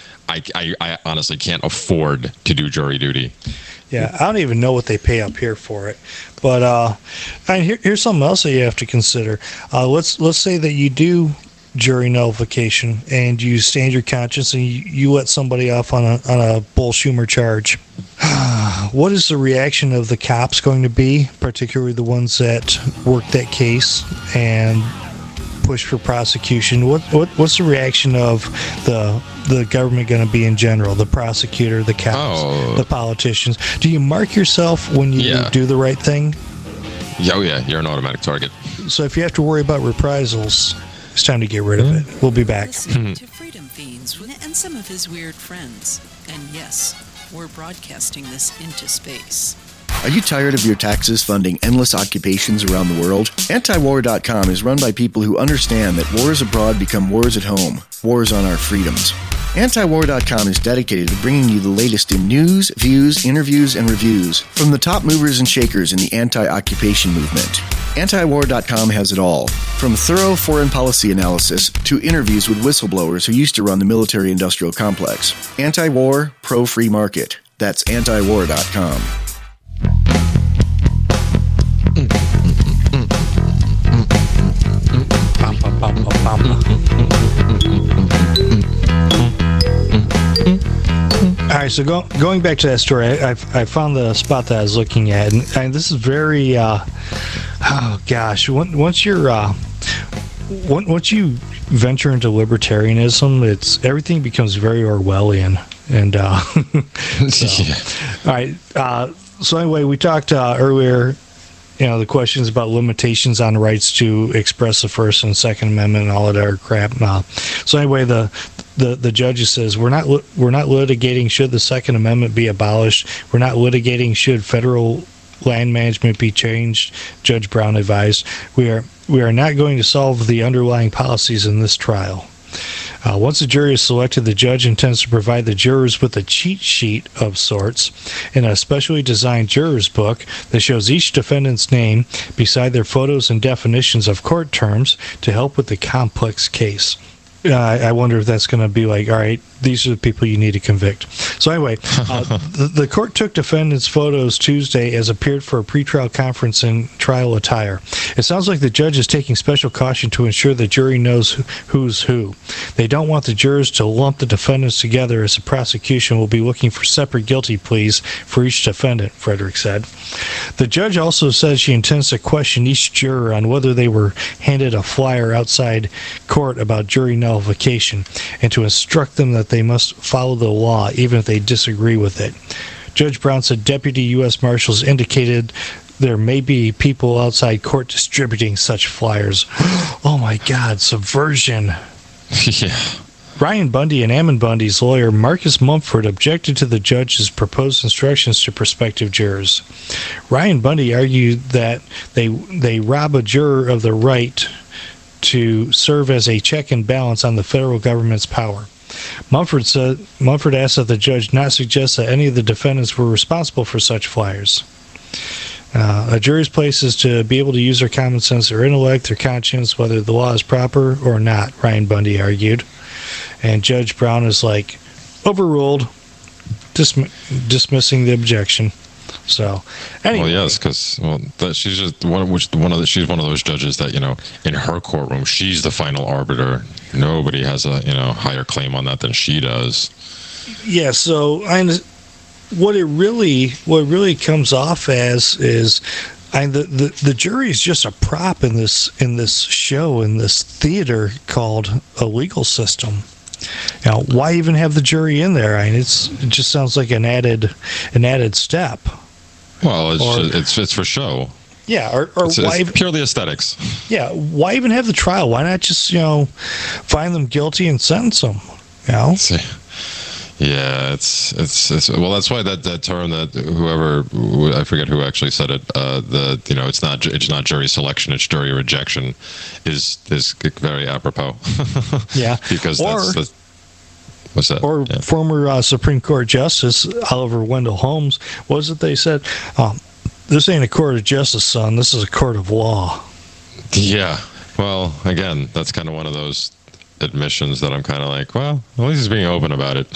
I honestly can't afford to do jury duty. Yeah, I don't even know what they pay up here for it. But here's something else that you have to consider. Let's say that you do jury nullification and you stand your conscience and you let somebody off on a Bull Schumer charge. What is the reaction of the cops going to be, particularly the ones that worked that case and push for prosecution? What's the reaction of the government going to be in general? The prosecutor, the cops, the politicians. Do you mark yourself when you do the right thing? Oh yeah, you're an automatic target. So if you have to worry about reprisals, it's time to get rid of it. We'll be back. Listen to Freedom Fiends and some of his weird friends. And yes, we're broadcasting this into space. Are you tired of your taxes funding endless occupations around the world? Antiwar.com is run by people who understand that wars abroad become wars at home, wars on our freedoms. Antiwar.com is dedicated to bringing you the latest in news, views, interviews, and reviews from the top movers and shakers in the anti-occupation movement. Antiwar.com has it all, from thorough foreign policy analysis to interviews with whistleblowers who used to run the military-industrial complex. Anti-war, pro-free market. That's Antiwar.com. All right, so going back to that story, I found the spot that I was looking at, and this is very, once you venture into libertarianism, everything becomes very Orwellian, and All right, so anyway, we talked earlier, the questions about limitations on rights to express the First and Second Amendment and all of that other crap. So anyway, the judge says we're not litigating should the Second Amendment be abolished. We're not litigating should federal land management be changed. Judge Brown advised we are not going to solve the underlying policies in this trial. Once the jury is selected, the judge intends to provide the jurors with a cheat sheet of sorts in a specially designed jurors book that shows each defendant's name beside their photos and definitions of court terms to help with the complex case. I wonder if that's going to be like, all right, these are the people you need to convict. So anyway, the court took defendants' photos Tuesday as appeared for a pretrial conference in trial attire. It sounds like the judge is taking special caution to ensure the jury knows who's who. They don't want the jurors to lump the defendants together, as the prosecution will be looking for separate guilty pleas for each defendant, Frederick said. The judge also says she intends to question each juror on whether they were handed a flyer outside court about jury nullification, and to instruct them that they must follow the law even if they disagree with it. Judge Brown said Deputy U.S. Marshals indicated there may be people outside court distributing such flyers. Oh my God, subversion. Yeah. Ryan Bundy and Ammon Bundy's lawyer, Marcus Mumford, objected to the judge's proposed instructions to prospective jurors. Ryan Bundy argued that they rob a juror of the right to serve as a check and balance on the federal government's power. Mumford asked that the judge not suggest that any of the defendants were responsible for such flyers. A jury's place is to be able to use their common sense, their intellect, their conscience, whether the law is proper or not, Ryan Bundy argued. And Judge Brown is like, overruled, dismissing the objection. So, anyway. Well, yes, because she's just she's one of those judges that, in her courtroom, she's the final arbiter. Nobody has a higher claim on that than she does. Yeah. So what it really comes off as is, the jury is just a prop in this show, in this theater called a legal system. Why even have the jury in there? It just sounds like an added step. Well, it's for show. Yeah, or it's purely aesthetics. Yeah, why even have the trial? Why not just find them guilty and sentence them? Yeah, it's well, that's why that term that whoever, I forget who actually said it, it's not jury selection, it's jury rejection, is very apropos. Yeah, because that's what's that? Or former Supreme Court Justice Oliver Wendell Holmes, what was it they said? This ain't a court of justice, son. This is a court of law. Yeah. Well, again, that's kind of one of those admissions that I'm kind of like, well, at least he's being open about it.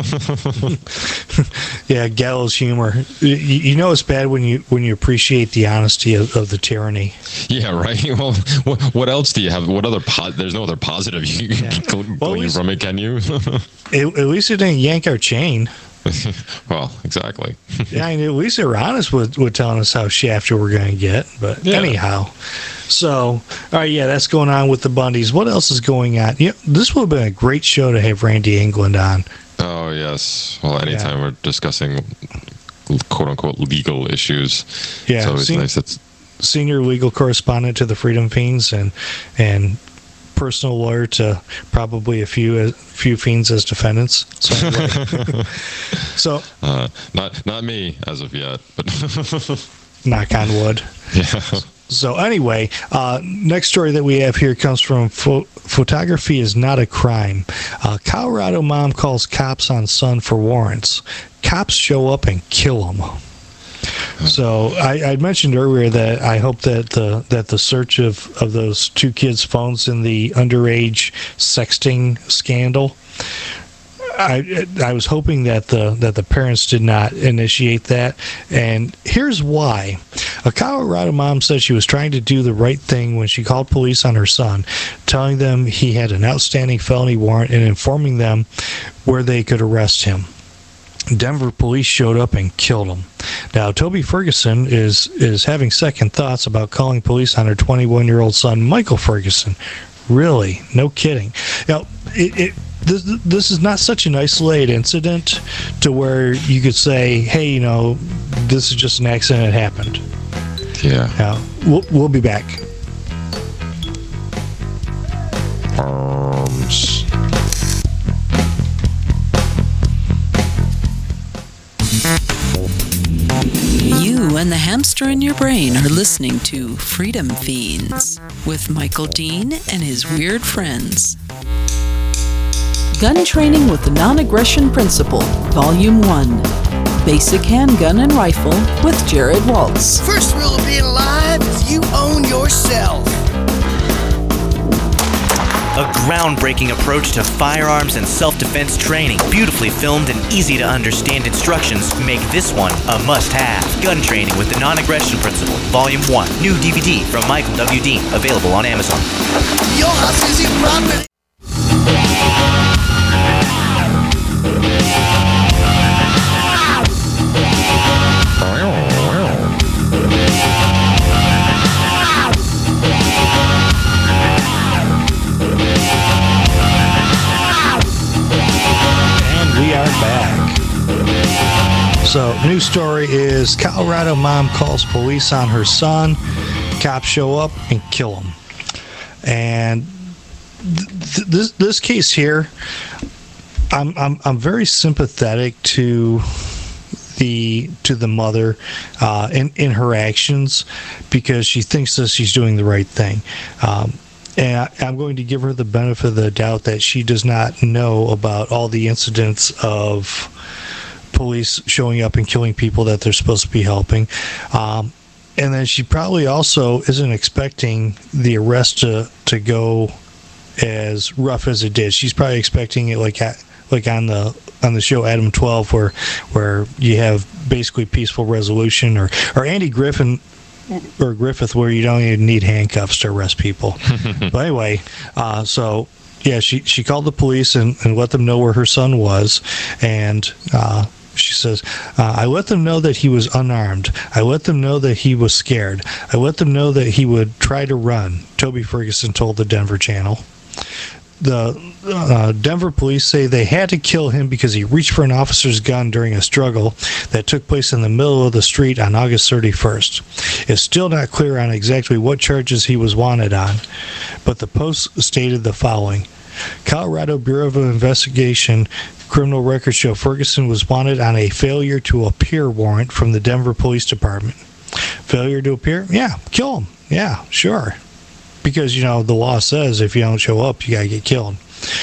Yeah, gallows humor. It's bad when you appreciate the honesty of the tyranny. Yeah, right. Well, what else do you have? What other there's no other positive you can glean from it, can you? At least it didn't yank our chain. Well, exactly. Yeah, at least they were honest with telling us how shafted we're going to get. But anyhow, so, all right, that's going on with the Bundys. What else is going on? This would have been a great show to have Randy England on. Oh, yes. Well, anytime we're discussing quote-unquote legal issues, it's always nice. It's senior legal correspondent to the Freedom Fiends and personal lawyer to probably a few fiends as defendants. So, not me as of yet, but knock on wood. Yeah. So anyway, next story that we have here comes from Photography is Not a Crime. Colorado mom calls cops on son for warrants. Cops show up and kill him. So I mentioned earlier that I hope that the search of those two kids' phones in the underage sexting scandal, I was hoping that the parents did not initiate that, and here's why. A Colorado mom said she was trying to do the right thing when she called police on her son, telling them he had an outstanding felony warrant and informing them where they could arrest him. Denver police showed up and killed him. Now, Toby Ferguson is having second thoughts about calling police on her 21-year-old son, Michael Ferguson. Really? No kidding. This is not such an isolated incident to where you could say, hey, this is just an accident that happened. Yeah. Now, we'll be back. Arms. You and the hamster in your brain are listening to Freedom Fiends with Michael Dean and his weird friends. Gun Training with the Non-Aggression Principle, Volume 1. Basic Handgun and Rifle with Jared Waltz. First rule of being alive is you own yourself. A groundbreaking approach to firearms and self-defense training. Beautifully filmed and easy to understand instructions make this one a must-have. Gun Training with the Non-Aggression Principle, Volume 1. New DVD from Michael W. Dean, available on Amazon. Your house is your property. And we are back. So, news story is Colorado mom calls police on her son. Cops show up and kill him. And this case here, I'm very sympathetic to the mother in her actions, because she thinks that she's doing the right thing. And I'm going to give her the benefit of the doubt that she does not know about all the incidents of police showing up and killing people that they're supposed to be helping. And then she probably also isn't expecting the arrest to go as rough as it did. She's probably expecting it like on the show Adam 12, where you have basically peaceful resolution, or Andy Griffith, where you don't even need handcuffs to arrest people. But anyway, so yeah, she called the police and let them know where her son was, and she says, I let them know that he was unarmed. I let them know that he was scared. I let them know that he would try to run, Toby Ferguson told the Denver Channel. The Denver police say they had to kill him because he reached for an officer's gun during a struggle that took place in the middle of the street on August 31st. It's still not clear on exactly what charges he was wanted on, but the Post stated the following. Colorado Bureau of Investigation criminal records show Ferguson was wanted on a failure to appear warrant from the Denver Police Department. Failure to appear? Yeah, kill him. Yeah, sure. Because, the law says if you don't show up, you got to get killed.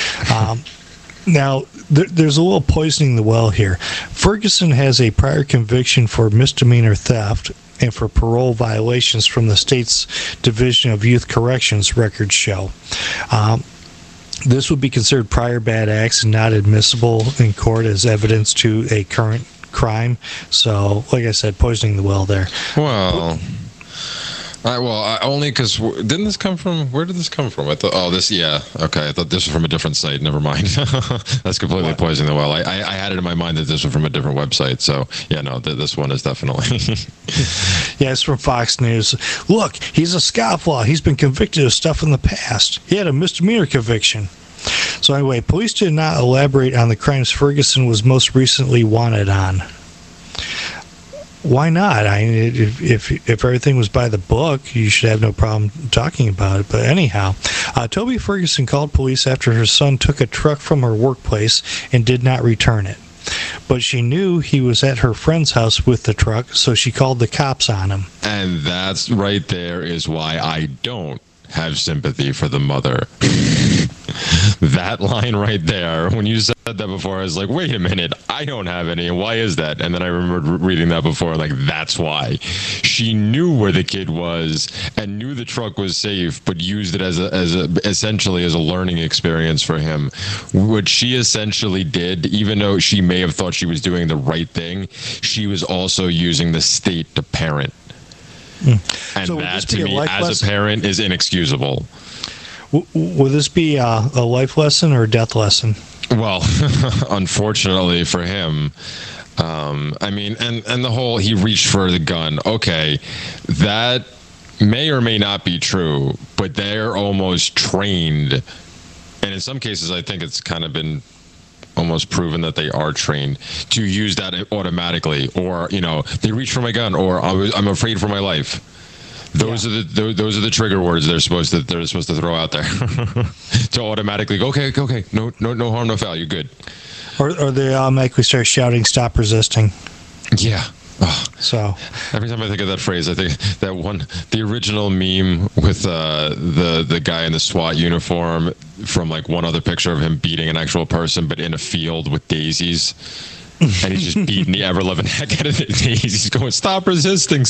Now, there's a little poisoning the well here. Ferguson has a prior conviction for misdemeanor theft and for parole violations from the state's Division of Youth Corrections records show. This would be considered prior bad acts and not admissible in court as evidence to a current crime. So, like I said, poisoning the well there. Well... only because didn't this come from? Where did this come from? I thought, okay. I thought this was from a different site. Never mind. That's completely poisoning the well. I had it in my mind that this was from a different website. So yeah, no, this one is definitely. Yeah, it's from Fox News. Look, he's a scofflaw. He's been convicted of stuff in the past. He had a misdemeanor conviction. So anyway, police did not elaborate on the crimes Ferguson was most recently wanted on. Why not? I mean, if everything was by the book, you should have no problem talking about it. But anyhow, Toby Ferguson called police after her son took a truck from her workplace and did not return it. But she knew he was at her friend's house with the truck, so she called the cops on him. And that's right there is why I don't have sympathy for the mother. That line right there, when you said that before, I was like, wait a minute, I don't have any, and why is that? And then I remembered reading that before, like, that's why. She knew where the kid was and knew the truck was safe, but used it essentially as a learning experience for him. What she essentially did, even though she may have thought she was doing the right thing, she was also using the state to parent. And so that, to me, as a parent, is inexcusable. Would this be a life lesson or a death lesson? Well, unfortunately for him, I mean, and the whole, he reached for the gun. Okay, that may or may not be true, but they're almost trained. And in some cases, I think it's kind of been almost proven that they are trained to use that automatically. Or, they reach for my gun, or I'm afraid for my life. Those are the trigger words they're supposed to throw out there to automatically go, okay, no harm, no foul, you're good. Or they automatically start shouting, "Stop resisting." Yeah. Oh. So every time I think of that phrase, I think that one, the original meme with the guy in the SWAT uniform from like one other picture of him beating an actual person, but in a field with daisies. And he's just beating the ever-loving heck out of the daisies. He's going, stop resisting,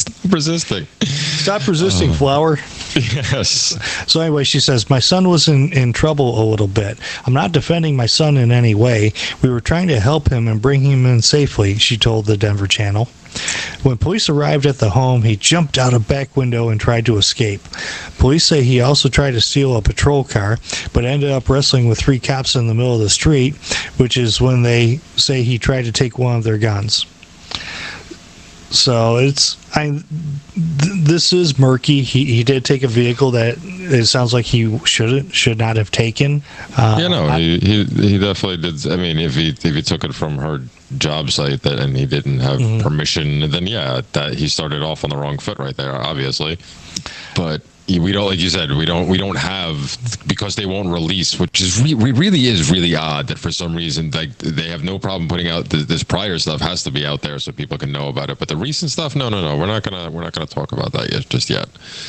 flower. Yes. So anyway, she says, my son was in trouble a little bit. I'm not defending my son in any way. We were trying to help him and bring him in safely, she told the Denver Channel. When police arrived at the home, he jumped out a back window and tried to escape. Police say he also tried to steal a patrol car, but ended up wrestling with 3 cops in the middle of the street, which is when they say he tried to take one of their guns. So the this is murky. He did take a vehicle that it sounds like he should not have taken. He definitely did. I mean, if he took it from her job site and he didn't have permission, then that he started off on the wrong foot right there, obviously. But we don't, like you said, we don't have, because they won't release, which is really odd that for some reason they have no problem putting out this prior stuff has to be out there so people can know about it. But the recent stuff, no, we're not gonna talk about that just yet.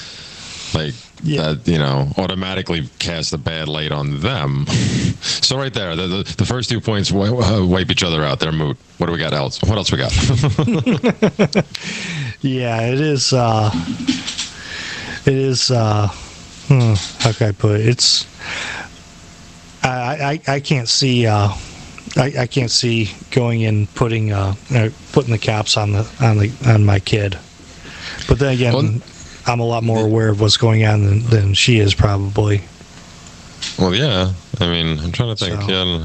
That, automatically cast a bad light on them. So right there, the first 2 points wipe each other out. They're moot. What do we got else? What else we got? Yeah, it is. It is, how can I put it? It's, I can't see, I can't see going and putting the cops on my kid. But then again, I'm a lot more aware of what's going on than she is probably. Well, yeah. I mean, I'm trying to think. So. Yeah,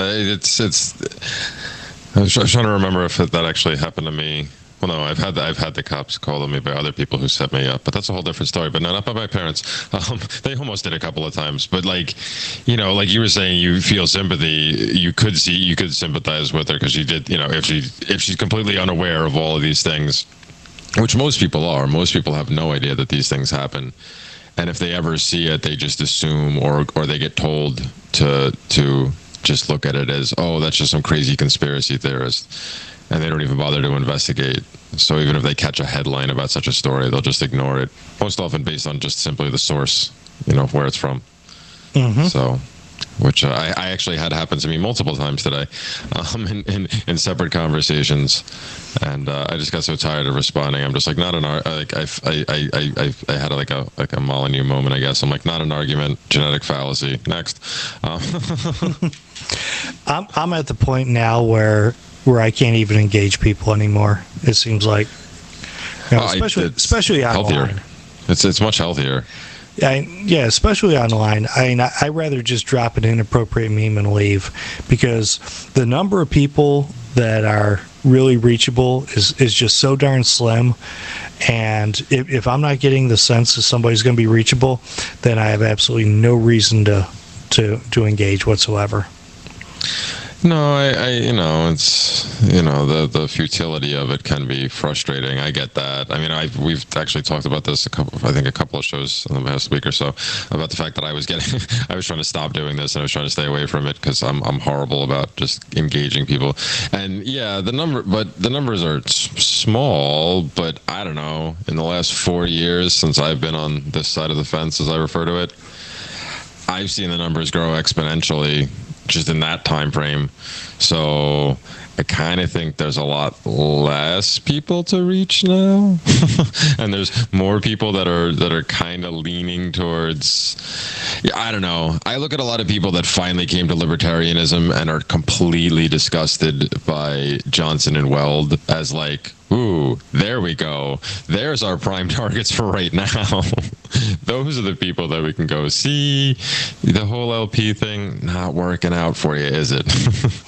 I was trying to remember if that actually happened to me. Well, no, I've had the cops call on me by other people who set me up, but that's a whole different story. But no, not by my parents. They almost did a couple of times, but like you were saying, you feel sympathy. You could sympathize with her because you did. If she's completely unaware of all of these things, which most people are. Most people have no idea that these things happen, and if they ever see it, they just assume or they get told to just look at it as, oh, that's just some crazy conspiracy theorist. And they don't even bother to investigate. So even if they catch a headline about such a story, they'll just ignore it. Most often based on just simply the source, where it's from. Mm-hmm. So, which I actually had happen to me multiple times today, in separate conversations, and I just got so tired of responding. I'm just like, not an I had like a Molyneux moment, I guess. I'm like, not an argument, genetic fallacy. Next. I'm at the point now where I can't even engage people anymore. It seems like, especially online. Healthier. It's much healthier. Yeah, especially online. I rather just drop an inappropriate meme and leave, because the number of people that are really reachable is just so darn slim. And if I'm not getting the sense that somebody's going to be reachable, then I have absolutely no reason to engage whatsoever. No, it's, the futility of it can be frustrating. I get that. I mean, we've actually talked about this a couple of shows in the past week or so, about the fact that I was trying to stop doing this, and I was trying to stay away from it because I'm horrible about just engaging people. And yeah, the numbers are small, but I don't know, in the last 4 years since I've been on this side of the fence, as I refer to it, I've seen the numbers grow exponentially just in that time frame. So I kind of think there's a lot less people to reach now, and there's more people that are kind of leaning towards. I don't know. I look at a lot of people that finally came to libertarianism and are completely disgusted by Johnson and Weld as like, ooh, there we go. There's our prime targets for right now. Those are the people that we can go see. The whole LP thing not working out for you, is it?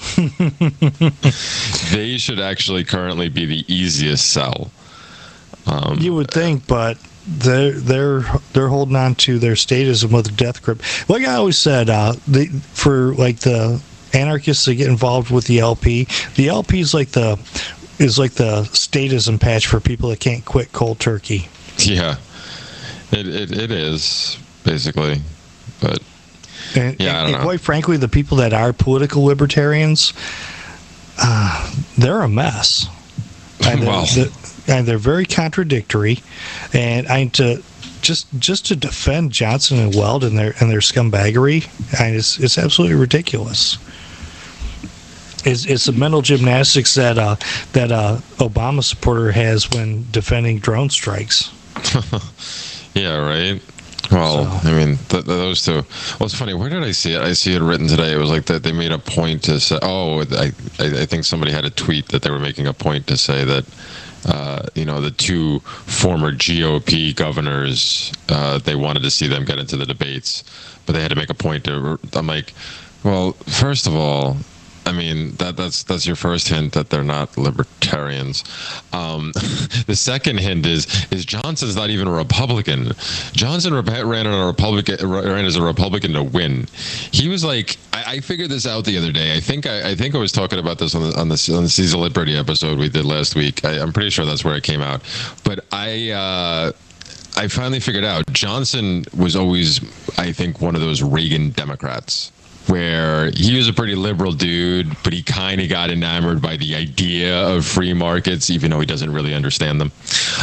They should actually currently be the easiest sell. You would think, but they're holding on to their statism with a death grip. Like I always said, for like the anarchists to get involved with the LP is like the statism patch for people that can't quit cold turkey. Yeah, it is basically, but I don't know. Quite frankly, the people that are political libertarians, they're a mess. And they're very contradictory. And just to defend Johnson and Weld and their scumbaggery, it's absolutely ridiculous. It's the mental gymnastics that Obama supporter has when defending drone strikes. Yeah, right. Well, so. I mean, those two. Well, it's funny. Where did I see it? I see it written today. It was like that they made a point to say. Oh, I think somebody had a tweet that they were making a point to say that, the two former GOP governors, they wanted to see them get into the debates, but they had to make a point to. I'm like, well, first of all, I mean, that's your first hint that they're not libertarians. The second hint is Johnson's not even a Republican. Johnson ran as a Republican to win. He was like, I figured this out the other day. I think I was talking about this on the Seize the Liberty episode we did last week. I'm pretty sure that's where it came out. But I finally figured out Johnson was always, I think, one of those Reagan Democrats, where he was a pretty liberal dude, but he kind of got enamored by the idea of free markets, even though he doesn't really understand them.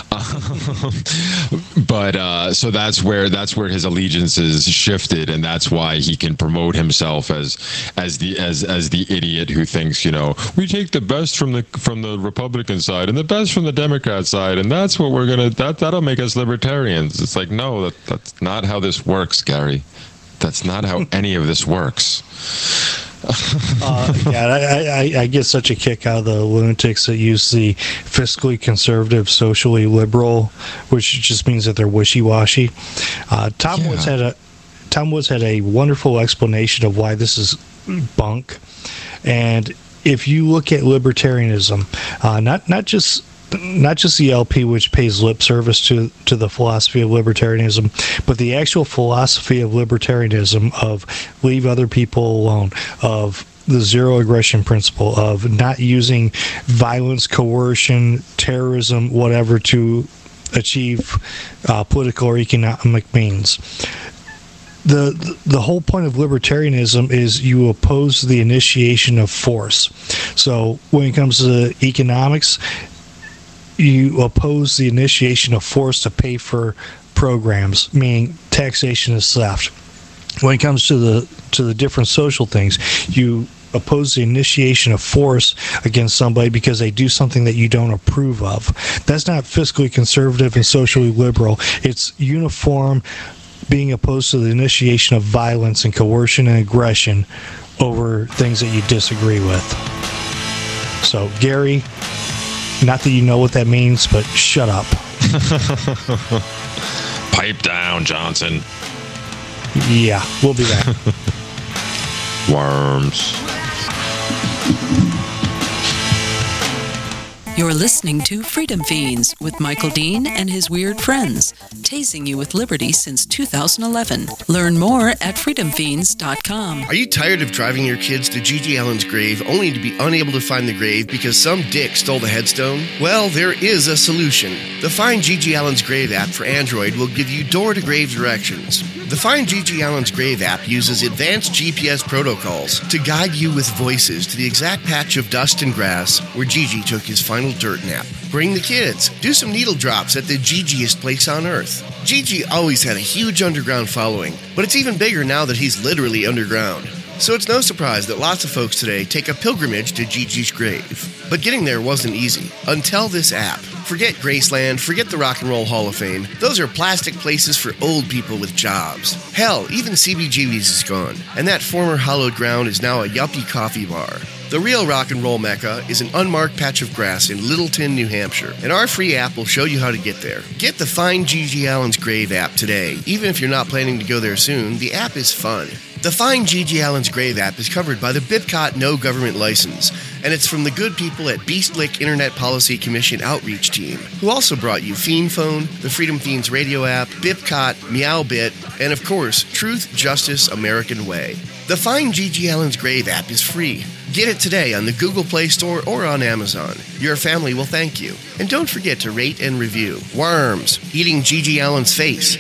So that's where his allegiances shifted, and that's why he can promote himself as the idiot who thinks, we take the best from the Republican side and the best from the Democrat side, and that's what that'll make us libertarians. It's like, no, that's not how this works, Gary. That's not how any of this works. I get such a kick out of the lunatics that use the fiscally conservative, socially liberal, which just means that they're wishy-washy. Tom Woods had a wonderful explanation of why this is bunk. And if you look at libertarianism, not just the LP, which pays lip service to the philosophy of libertarianism, but the actual philosophy of libertarianism of leave other people alone, of the zero aggression principle, of not using violence, coercion, terrorism, whatever, to achieve political or economic means. The whole point of libertarianism is you oppose the initiation of force. So when it comes to economics, you oppose the initiation of force to pay for programs, meaning taxation is theft. When it comes to the different social things, you oppose the initiation of force against somebody because they do something that you don't approve of. That's not fiscally conservative and socially liberal. It's uniform being opposed to the initiation of violence and coercion and aggression over things that you disagree with. So, Gary, not that you know what that means, but shut up. Pipe down, Johnson. Yeah, we'll be back. Worms. You're listening to Freedom Fiends with Michael Dean and his weird friends, tasing you with liberty since 2011. Learn more at freedomfiends.com. Are you tired of driving your kids to G.G. Allen's grave only to be unable to find the grave because some dick stole the headstone? Well, there is a solution. The Find G.G. Allen's Grave app for Android will give you door-to-grave directions. The Find G.G. Allen's Grave app uses advanced GPS protocols to guide you with voices to the exact patch of dust and grass where Gigi took his final dirt nap. Bring the kids. Do some needle drops at the Gigiest place on earth. Gigi always had a huge underground following, but it's even bigger now that he's literally underground. So it's no surprise that lots of folks today take a pilgrimage to Gigi's grave. But getting there wasn't easy until this app. Forget Graceland, forget the Rock and Roll Hall of Fame. Those are plastic places for old people with jobs. Hell, even CBGB's is gone, and that former hallowed ground is now a yuppie coffee bar. The real rock and roll mecca is an unmarked patch of grass in Littleton, New Hampshire, and our free app will show you how to get there. Get the Find G.G. Allen's Grave app today. Even if you're not planning to go there soon, the app is fun. The Find G.G. Allen's Grave app is covered by the BIPCOT No Government License, and it's from the good people at Beastlick Internet Policy Commission Outreach Team, who also brought you Fiend Phone, the Freedom Fiends radio app, BIPCOT, Meowbit, and of course, Truth, Justice, American Way. The Find G.G. Allen's Grave app is free. Get it today on the Google Play Store or on Amazon. Your family will thank you. And don't forget to rate and review. Worms, eating G.G. Allen's face.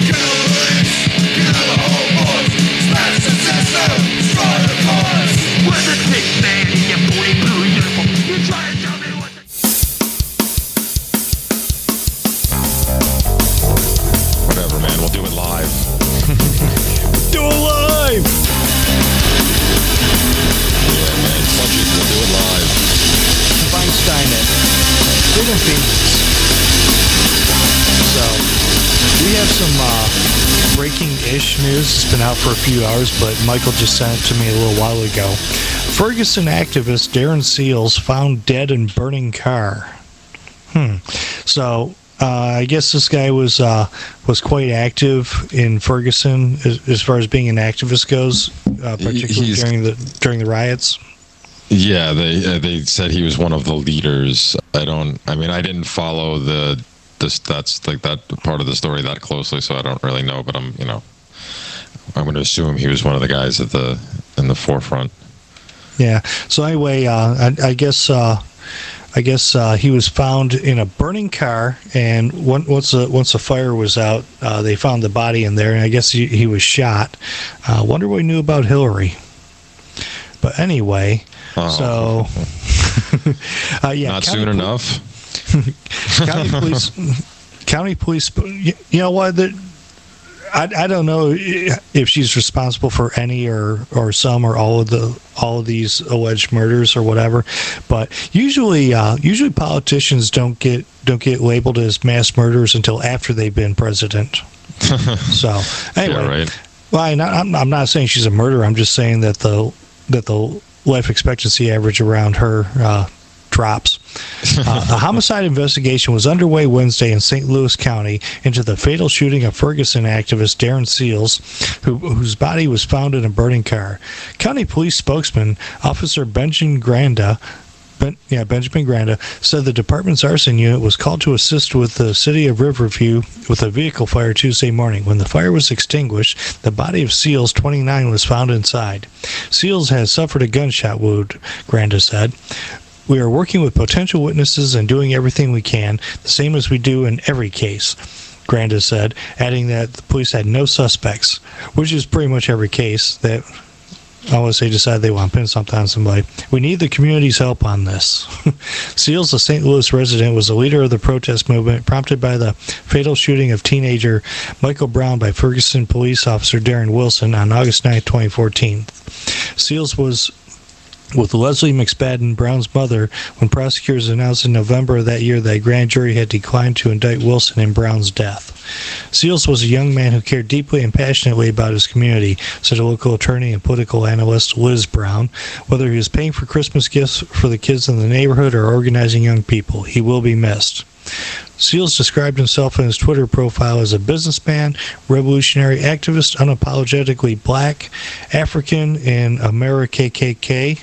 Whatever, man. We'll do it live. Do it live! Yeah, man. Fuck it. We'll do it live. Feinstein at Freedom Fiends. So, we have some breaking-ish news. It's been out for a few hours, but Michael just sent it to me a little while ago. Ferguson activist Darren Seals found dead in burning car. So, I guess this guy was quite active in Ferguson as far as being an activist goes, particularly during the riots. Yeah, they said he was one of the leaders. I didn't follow that's like that part of the story that closely, so I don't really know. But I'm going to assume he was one of the guys in the forefront. Yeah. So anyway, I guess he was found in a burning car, and once the fire was out, they found the body in there, and I guess he was shot. Wonder what he knew about Hillary. But anyway, so yeah, not soon enough. County police. You know what? I don't know if she's responsible for any or some or all of these alleged murders or whatever, but usually politicians don't get labeled as mass murderers until after they've been president. So anyway, yeah, right. Well, I'm not saying she's a murderer. I'm just saying that the life expectancy average around her drops. A homicide investigation was underway Wednesday in St. Louis County into the fatal shooting of Ferguson activist Darren Seals, whose body was found in a burning car. County police spokesman, Officer Benjamin Granda, said the department's arson unit was called to assist with the city of Riverview with a vehicle fire Tuesday morning. When the fire was extinguished, the body of Seals, 29, was found inside. Seals has suffered a gunshot wound, Granda said. We are working with potential witnesses and doing everything we can, the same as we do in every case, Granda said, adding that the police had no suspects, which is pretty much every case that unless they decide they want to pin something on somebody. We need the community's help on this. Seals, a St. Louis resident, was the leader of the protest movement prompted by the fatal shooting of teenager Michael Brown by Ferguson police officer Darren Wilson on August 9, 2014. Seals was with Leslie McSpadden, Brown's mother, when prosecutors announced in November of that year that a grand jury had declined to indict Wilson in Brown's death. Seals was a young man who cared deeply and passionately about his community, said a local attorney and political analyst Liz Brown. Whether he was paying for Christmas gifts for the kids in the neighborhood or organizing young people, he will be missed. Seals described himself in his Twitter profile as a businessman, revolutionary activist, unapologetically black, African, and America-KKK.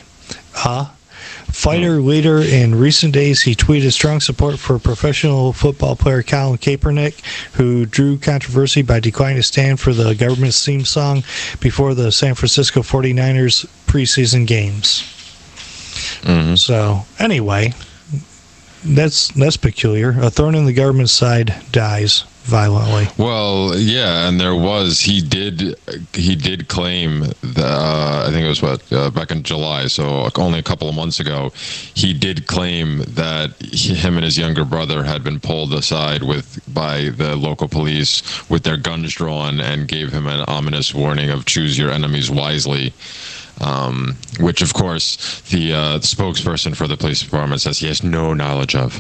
Fighter leader. In recent days, he tweeted strong support for professional football player Colin Kaepernick, who drew controversy by declining to stand for the government's theme song before the San Francisco 49ers preseason games. Mm-hmm. So, anyway, that's peculiar. A thorn in the government's side dies violently. Well, yeah, and he did claim that, I think it was back in July, so only a couple of months ago, he did claim that him and his younger brother had been pulled aside by the local police with their guns drawn and gave him an ominous warning of choose your enemies wisely. Which, of course, the spokesperson for the police department says he has no knowledge of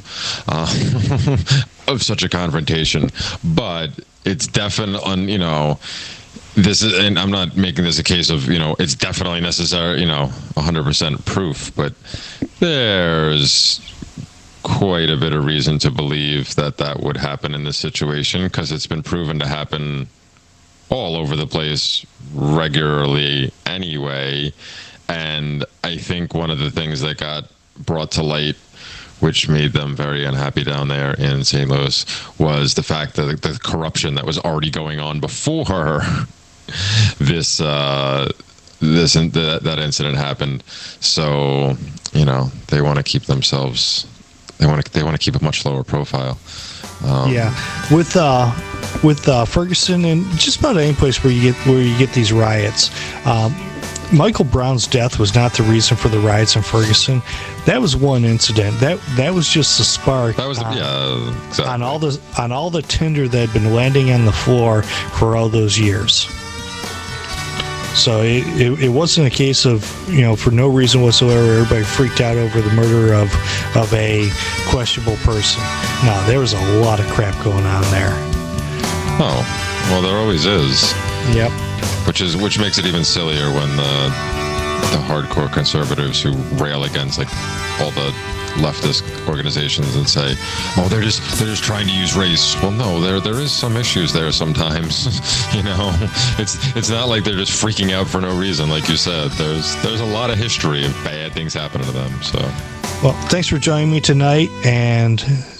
such a confrontation. But it's definitely, this is, and I'm not making this a case of, it's definitely necessary, 100% proof. But there's quite a bit of reason to believe that would happen in this situation, because it's been proven to happen all over the place regularly anyway. And I think one of the things that got brought to light, which made them very unhappy down there in St. Louis, was the fact that the corruption that was already going on before that incident happened. So, they want to keep themselves, they want to keep a much lower profile. With Ferguson and just about any place where you get these riots, Michael Brown's death was not the reason for the riots in Ferguson. That was one incident. That was just the spark. That was exactly. on all the tinder that had been landing on the floor for all those years. So it wasn't a case of, for no reason whatsoever, everybody freaked out over the murder of a questionable person. No, there was a lot of crap going on there. Oh, well, there always is. Yep. Which makes it even sillier when the hardcore conservatives who rail against all the leftist organizations and say, "Oh, they're just trying to use race." Well, no, there is some issues there sometimes. You know, it's not like they're just freaking out for no reason, like you said. There's a lot of history of bad things happening to them. So, well, thanks for joining me tonight, and